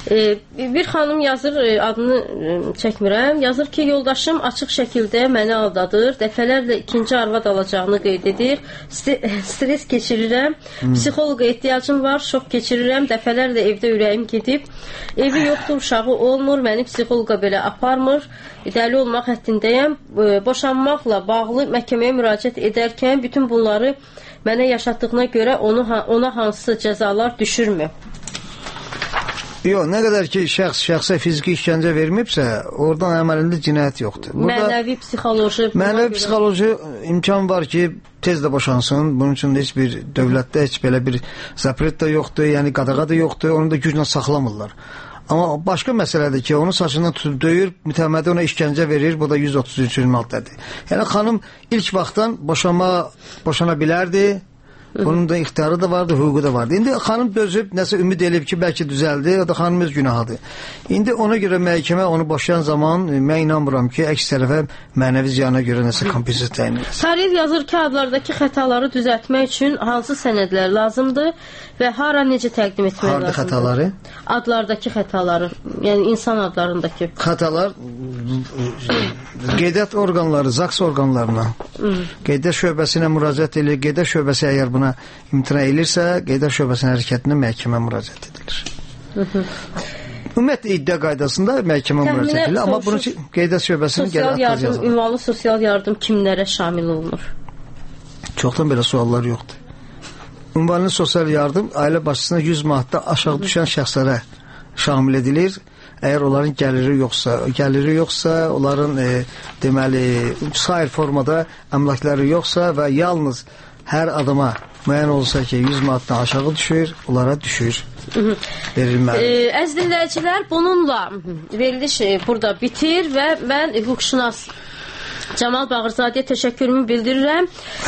Bir xanım yazır, adını çəkmirəm, yazır ki, yoldaşım açıq şəkildə məni aldadır, dəfələrlə ikinci arvad alacağını qeyd edir, stres keçirirəm, psixoloqa ehtiyacım var, şok keçirirəm, dəfələrlə evdə ürəyim gedib, evi yoxdur, uşağı olmur, məni psixoloqa belə aparmır, dəli olmaq həddindəyəm, boşanmaqla bağlı məhkəməyə müraciət edərkən bütün bunları mənə yaşatdığına görə ona hansı cəzalar düşürmü? Yox, nə qədər ki, şəxsə fiziki işgəncə verməyibsə, oradan əməlində cinayət yoxdur. Mənəvi psixoloji... Mənəvi psixoloji imkan var ki, tez də boşansın. Bunun üçün heç bir dövlətdə heç belə bir zapret da yoxdur, yəni qadağa da yoxdur, onu da güclə saxlamırlar. Amma başqa məsələdir ki, onu saçından tutub döyür, mütəmmədi ona işgəncə verir, bu da 133-cü maddədir. Yəni, xanım ilk vaxtdan boşana bilərdi, bunun da ixtiyarı da vardı, hüququ da vardı. İndi xanım dözüb, nəsə ümid edib ki, bəlkə düzəldi, o da xanım öz günahıdır. İndi ona görə məhkəmə onu boşayan zaman, mən inanmıram ki, əks tərəfə mənəvi ziyana görə nəsə kompensasiya təyin edir. Tarif yazır ki, adlardakı xətaları düzəltmək üçün hansı sənədlər lazımdır və hara necə təqdim etmək lazımdır? Harada xətaları? Adlardakı xətaları, yəni insan adlarındakı. Xətalar qeydiyyat orqanları, ZAKS orqanlarına, qeydiyyat şöbəsinə müraciət edir, qeydiyyat şöbəsi əgər buna imtina edirsə, qeydiyyat şöbəsinin hərəkətinə məhkəmə müraciət edilir. Ümumiyyətlə iddia qaydasında məhkəmə müraciət edilir, amma bunun üçün qeydiyyat şöbəsinin gəlir atmaz yazılır. Ünvanlı sosial yardım kimlərə şamil olunur? Çoxdan belə suallar yoxdur. Ünvanlı sosial yardım ailə başçısına 100 manatda aşağı düşən şəxslərə şamil edilir. Əgər onların gəliri yoxsa, onların deməli, sair formada əmlakları yoxsa və yalnız hər adama müəyyən olsa ki, 100 manatdan aşağı düşür, onlara düşür. Verilməli. Əziz dinləyicilər, bununla veriliş burada bitir və mən hüquqşünas Camal Bağırzadəyə təşəkkürümü bildirirəm.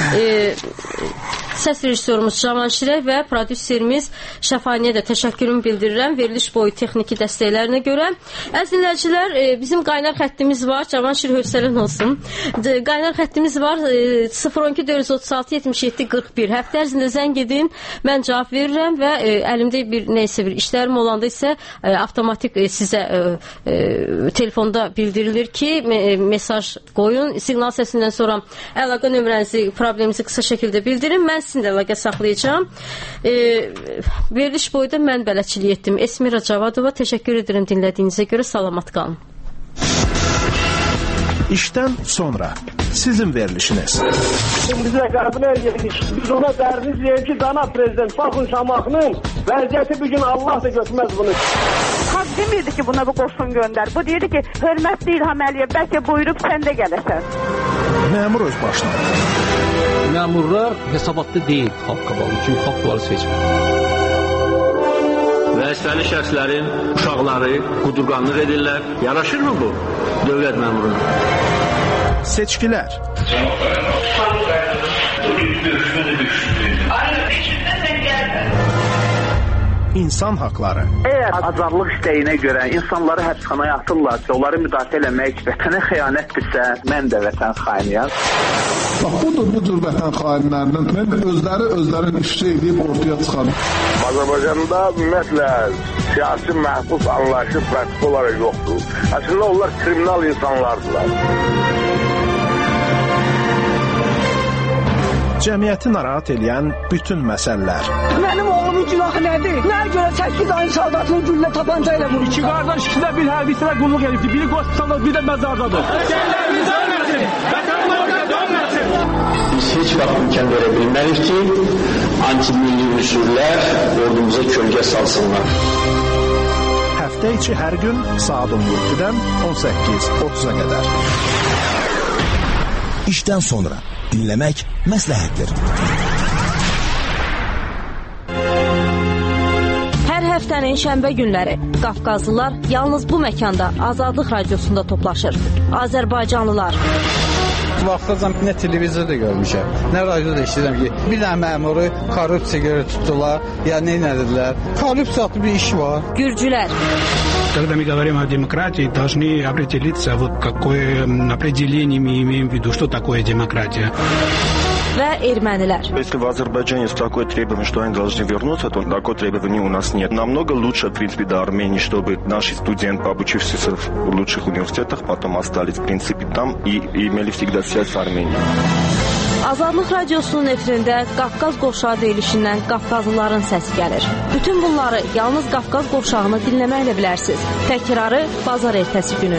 Səs rejissorumuz Cavanşirə və prodüserimiz Şəfaniyə də təşəkkürümü bildirirəm veriliş boyu texniki dəstəklərinə görə. Əziz dinləyicilər, bizim qaynar xəttimiz var. Cavanşir hövsələn olsun. Qaynar xəttimiz var 012 436 77 41. Həftə ərzində zəng edin. Mən cavab verirəm və əlimdə neysə bir işlərim olanda isə avtomatik sizə telefonda bildirilir ki, mesaj qoyun. Siqnal səsindən sonra əlaqə nömrənizi, probleminizi qısa şəkildə bildirin. Mən sizinlə əlaqə saxlayacağım. Veriliş boyda mən bələdçilik etdim. Esmira Cavadova, təşəkkür edirəm dinlədiyinizə görə. Salamat qalın. İşdən sonra sizin verilişiniz. Bizə qəbul edirik. Biz ona dəriniz deyək ki, cənab prezident, baxın Şamaxının vəziyyəti bugün Allah da götürməz bunu. Xalq demirdi ki, buna bu qoşun göndər. Bu deyirdi ki, hörmətli İlham Əliyev, bəlkə buyurub sən də gələsən. Məmur öz başına. Məmurlar hesabatlı deyil xalq qabalı, çünki xalq bunları seçmir. Vəzifəli şəxslərin uşaqları qudurqanlıq edirlər. Yaraşırmı bu dövlət məmuruna? Seçkilər. İnsan haqları. Əgər azadlıq istəyinə görə insanları həbsxanaya atırlarsa, onları müdafiə eləmək vətənə xəyanətdirsə, mən də vətən xainiyəm. Bax, budur bu cür vətən xainlərindən özlərini ifşa edib ortaya çıxarır. Azərbaycanda ümumiyyətlə siyasi məhbus anlayışı pratik olaraq yoxdur. Əslində onlar kriminal insanlardılar. Cəmiyyəti narahat edən bütün məsələlər. Mənim oğlumun günahı nədir? Nəyə görə 8 ayın saldatını güllə tapanca ilə vurur? İki qardaş ikisi də bir hərbisinə qulluq edibdir. Biri qospitalda, bir də məzardadır. Vətənlərimiz ölməsin! Vətənlərimiz ölməsin! Biz heç vaxt imkan verə bilmərik ki, anti-milli unsurlar ordumuza kölgə salsınlar. Həftə içi hər gün saat 17-dən 18:30-a qədər. İşdən sonra dinləmək məsləhətdir. Hər həftənin şənbə günləri Qafqazlılar yalnız bu məkanda Azadlıq Radiosunda toplaşır. Azərbaycanlılar. Vaxtacan nə televizorda görmüşəm, nə radioda eşidirəm ki, bir dənə məmuru korrupsiya görə tutdular, ya nə edilər. Korrupsiyalı bir iş var. Gürcülər. Когда мы говорим о демократии, должны определиться, вот какое определение мы имеем в виду, что такое демократия. və ermənilər. Если в Азербайджане есть такое требование, что они должны вернуться, то такого требования у нас нет. Намного лучше, в принципе, до Армении, чтобы наши студенты, обучившиеся в лучших университетах, потом остались, в принципе, там и имели всегда связь с Арменией. Azadlıq Radiosunun efirində Qafqaz qovşağı deyilişindən Qafqazlıların səsi gəlir. Bütün bunları yalnız Qafqaz qovşağını dinləməklə bilərsiniz. Təkrarı bazar ertəsi günü.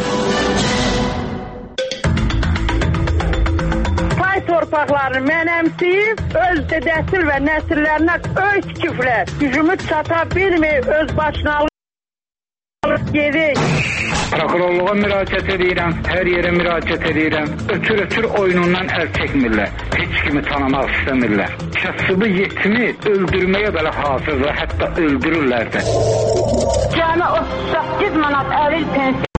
Pay torpaqlarını mənəmsiyib, öz dədəsil və nəsillərinə öz küfrlər, gücümüz çata bilmir, öz başına alıb gedik. Prokurorluğa müraciət edirəm, hər yerə müraciət edirəm. Ötür oyunundan əl çəkmirlər. Heç kimi tanımaq istəmirlər. Kasıbı yetimi öldürməyə belə hazırdır, hətta öldürürlər də. Cəmi 38 manat əlil pensiya.